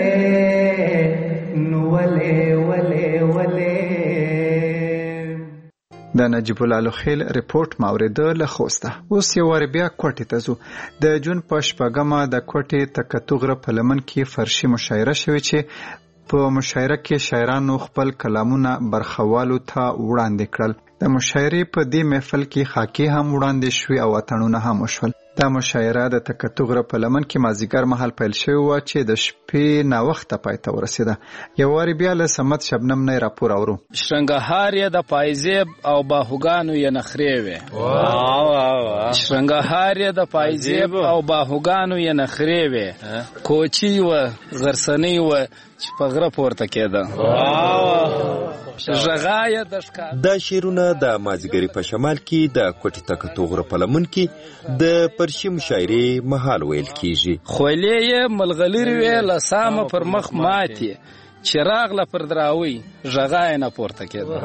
د نجیب الله لوخیل ریپورت ماورده له خوسته. اوس یو وار بیا کوټې ته ځو. د جون په شپږمه د کوټې تکتو غره په لمن کې فرشي مشاعره شوې چې په مشاعره کې شاعرانو خپل کلامونه برخوالو ته وړاندې کړل. د مشاعرې په دې محفل کې خاکې هم وړاندې شوې او اتڼونه هم وشول. دا مشاعره د تکتو غره په لمن کې مازیګر مهال پیل شوې وه چې د شپې ناوخته پای ته ورسېده. یو وارې بیا له صمد شبنم نه یې راپور اورو. شرنګهار یې د پایزیب او باهوګانو یې نخرې وې، شرنګهار یې د پایزیب او باهوګانو یې نخرې وې، کوچي وه غرسنۍ وه چې په غره پورته کېده. دا شعرونه د مازیګري په شمال کې د کوټې تکتو غره په لمن کې د پرشي مشاعرې مهال ویل کیږي. خولې یې ملغلرې وې له سامه پر مخ ماتې، چې راغله پر دراوی غږا یې نه پورته کېده.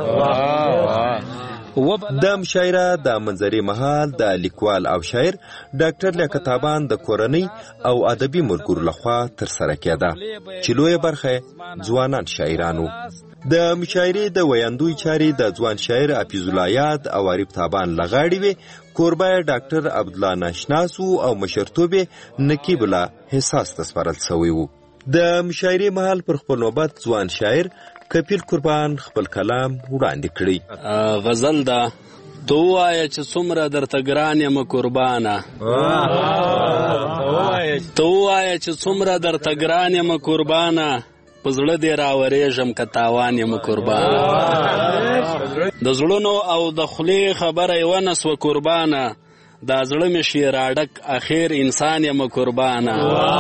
د مشاعره د منظرې مهال د لیکوال او شاعر ډاکټر لیاقت طابان د کورنۍ او ادبي ملګرو لخوا ترسره کېده، چې لویه برخه ځوانان شاعرانو. د مشاعرې د ویاندوی چارې د ځوان شاعر حفیظ الله یاد او عارف طابان لغاړي وي. کوربه ډاکټر عبدالله ناشناس او مشرتوب نقیب الله حساس تسپارل شوی وو. د مشاعرې مهال پر خپل نوبت ځوان شاعر کپیل قربان خپل کلام وړاندې کړی. غزل دا تو وایه چې څومره درته ګران یم قربانه، ته ووایه چې څومره درته ګران یم قربانه په زړه دې راورېږم که تاوان یم قربانه د زړونو او د خولې خبره یې ونه سوه قربانه دا زړه مې شیراډک اخیر انسان یم قربانه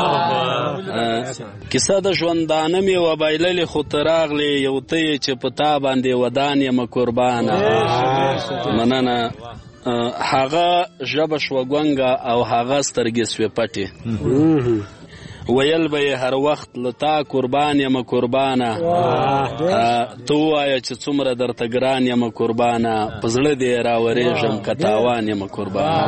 کیسه د ژوندانه مې وبایللې خو ته راغلې یو ته یې چې په تا باندې ودان یم قربانه مننه هغه ژبه شوه ګونګه او هغه سترګې سوې پټې ویل به یې هر وخت له تا قربان یم قربانه ته ووایه چې څومره درته ګران یم قربانه په زړه دې راورېږم که تاوان یم قربانه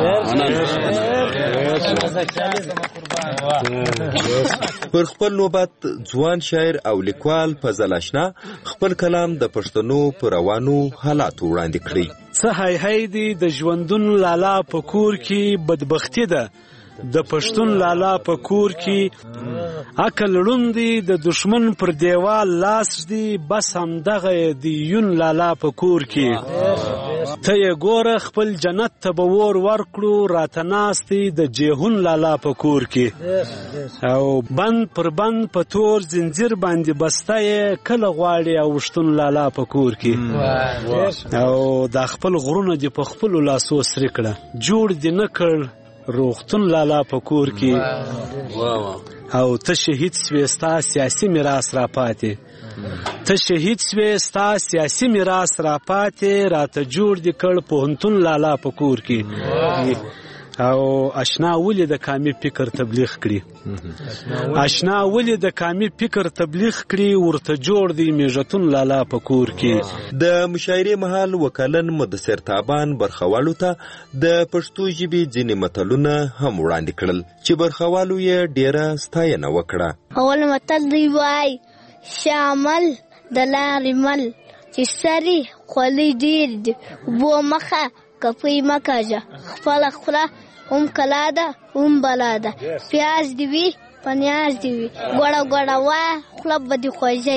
پر خپل نوبت ځوان شاعر او لیکوال فضل اشنا خپل کلام د پښتنو په روانو حالاتو وړاندې کړی. څه هی هی دی د ژوندون لالا په کور کې بدبختی ده د پښتون لالا په کور کې عقل ړوند دی د دشمن پر دیوال لاس دی بس همدغه دی یون لالا په کور کې ته یې ګوره خپل جنت ته به ور ورکړو راته ناست دی د جیهون لالا په کور کې او بند پر بند په تور زنځیر باندې بسته یې کله غواړي اوښتون لالا په کور کې او دا خپل غرونه دې په خپلو لاسو سرې کړه جوړ دې نه کړ روغتون لالا په کور کې او ته شهید سوې ستا سیاسي میراث را پاتې ته شهید سوې ستا سیاسي میراث را پاتې راته جوړ دې کړ پوهنتون لالا په کور کې او اشنا ولې د کامي فکر تبلیغ کړي اشنا ولې د کامي فکر تبلیغ کړي ورته جوړ دی میژتون لالا په کور کې. د مشاعرې مهال وکالن مدثر تابان برخوالو ته د پښتو ژبې ځینې متلونه هم وړاندې کړل چې برخوالو یې ډیره ستاینه وکړه. اول متل دی وای شامل د لارې مل چې سری خولي ډیر بو مخه کپی مکاجه خپل خوله هم کلا ده هم بلا ده پیاز دی وی پنیاز دی وی ګوړه ګوړه وا خپل بدی خوځي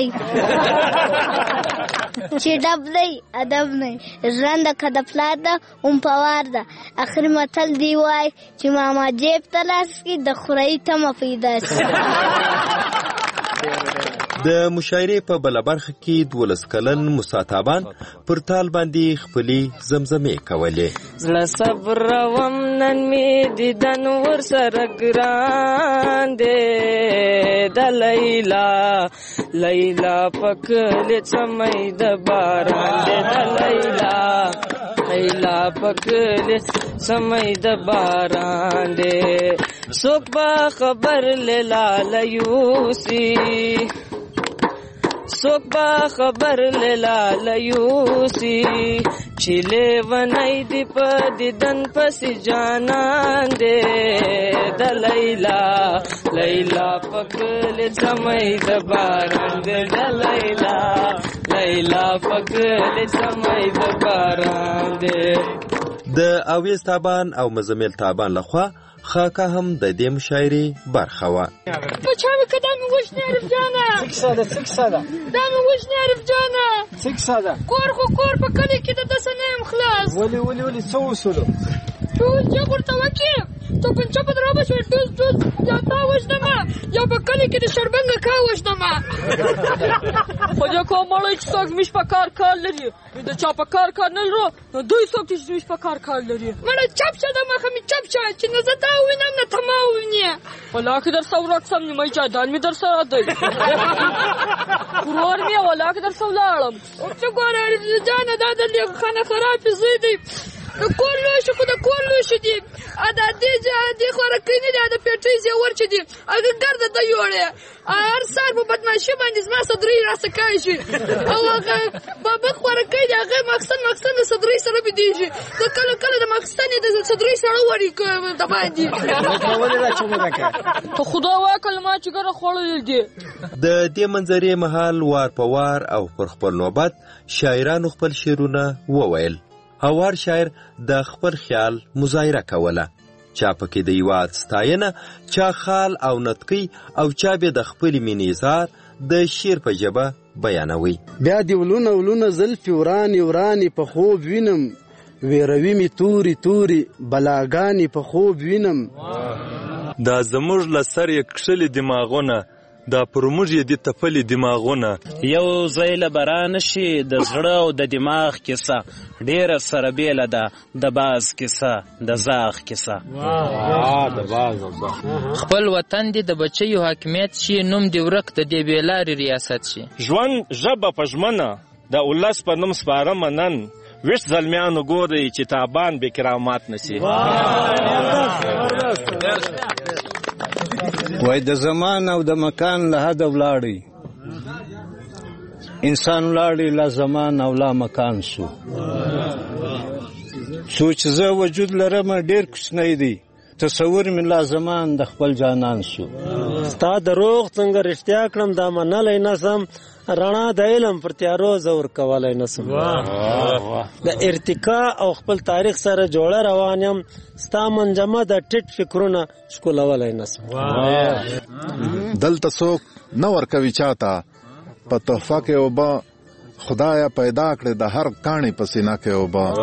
چې ډب دی ادب نه رند کده فلاده هم پوار ده اخر متل دی وای چې ماما جیب تلاش کی د خوري تم پیدا شي. د مشاعرې په بله برخه کې دولس کلن موسی تابان پر تال باندې خپلې زمزمې کولې. زړه صبر وم نن مې دیدن ورسره ګران دی د لیلا لیلا پکلې څمې د باران دی د لیلا لیلا پکلې څمې د باران دی څوک به خبر لیلا یوسی څوک به خبر لیلا یوسی چې لیونی دی په دیدن پسې جانان دی د لیلا لیلا پکلې څمې د باران دی د لیلا لیلا پکلې څمې د باران دی. د اویز تابان او مزمل تابان لخوا خاکه هم د دې مشاعرې برخه وه. بچا مې که دا مې وژنې عرف جانه څه کیسه ده څه کیسه ده دا مې وژنې عرف جانه څه کیسه ده کور خو کور په کلي کې د دسه نه یم خلاص ولې ولې ولې څه وسولو ټول جګ ورته وکړې تو پنچه په درابه شوې ټوز ټوز یا تا وژنمه یا په کلي کې د شړبنګه کا وژنمه خدای کو مړی چې څوک زموږ په کار کار لري د چا په کار کار نه لرو نو دوی څوک چې زموږ په کار کار لري مړه چپ شه د مخه مې چپ شه چې نه زه تا ووینم نه ته ما ووینې ولاکې در سره ورقصم نیمه جایداد مې در سره دی ورور مې ولاکې در سره ولاړم څه ګوره عرف جانه دا د خانه خرابې زوی دی د کور لوی شو خو د کور لوی شو دي دا دې دې خوارکۍ نه دي د پیټۍ زیور چې دي هغه ګرده ته یوړې هر سهار په بدماشي باندې زما صدرۍ راڅکای شي او هغه بابا خوارکۍ دی هغه مخصن مخصن د صدرۍ سره بېدېږي د کله کله د مخصن د صدرۍ سره وړي د باندې ته خدا وکړ ما چې ګره خوړلې دي. د دې منظرې مهال وار په وار او پر خپل نوبت شاعرانو خپل شعرونه وویل. هوار شاعر د خپل خیال مظاهره کوله چا پکې د هیواد ستاینه چا خال او نطقي او چا به د خپل مینې اظهار د شعر په ژبه بیانوي. بیا دی ولونه ولونه زلفې ورانې ورانې په خوب وینم ویروي مې توري توري بلاګانې په خوب وینم دا زموږ له سر یې کښلي دماغونه دا پر موږ یې دي تپلي دماغونه. یو ځای له برانه شي د زړه او د دماغ کیسه ډېره سره بیله ده د باز کیسه د زاغ کیسه. خپل وطن دې د بچیو حاکمیت شي نوم دې ورک د دې بېلارې ریاست شي. ژوند ژبه په ژمنه د ولس په نوم سپارمه نن ویښ زلمیانو ګورئ چې تابان بې کرامات نسي. وای د زمان او د مکان له حده ولاړی انسان ولاړی لا زمان او لا مکان سو څو چې زه وجود لرم ډېر کوچنی دی تصور مې لا زمان د خپل جانان سو. ستا د روغ څنګه رښتیا کړم دا منلی نسم رڼا د علم پر تیارو زور کولی نسم. د ارتقا او خپل تاریخ سره جوړه روان یم ستا منجمه د ټیټ فکرونه ښکلولی نسم. دلته څوک نه ورکوي چاته په تحفه کې اوبه خدایه پیدا کړې د هر کاڼي په سینه کې اوبه.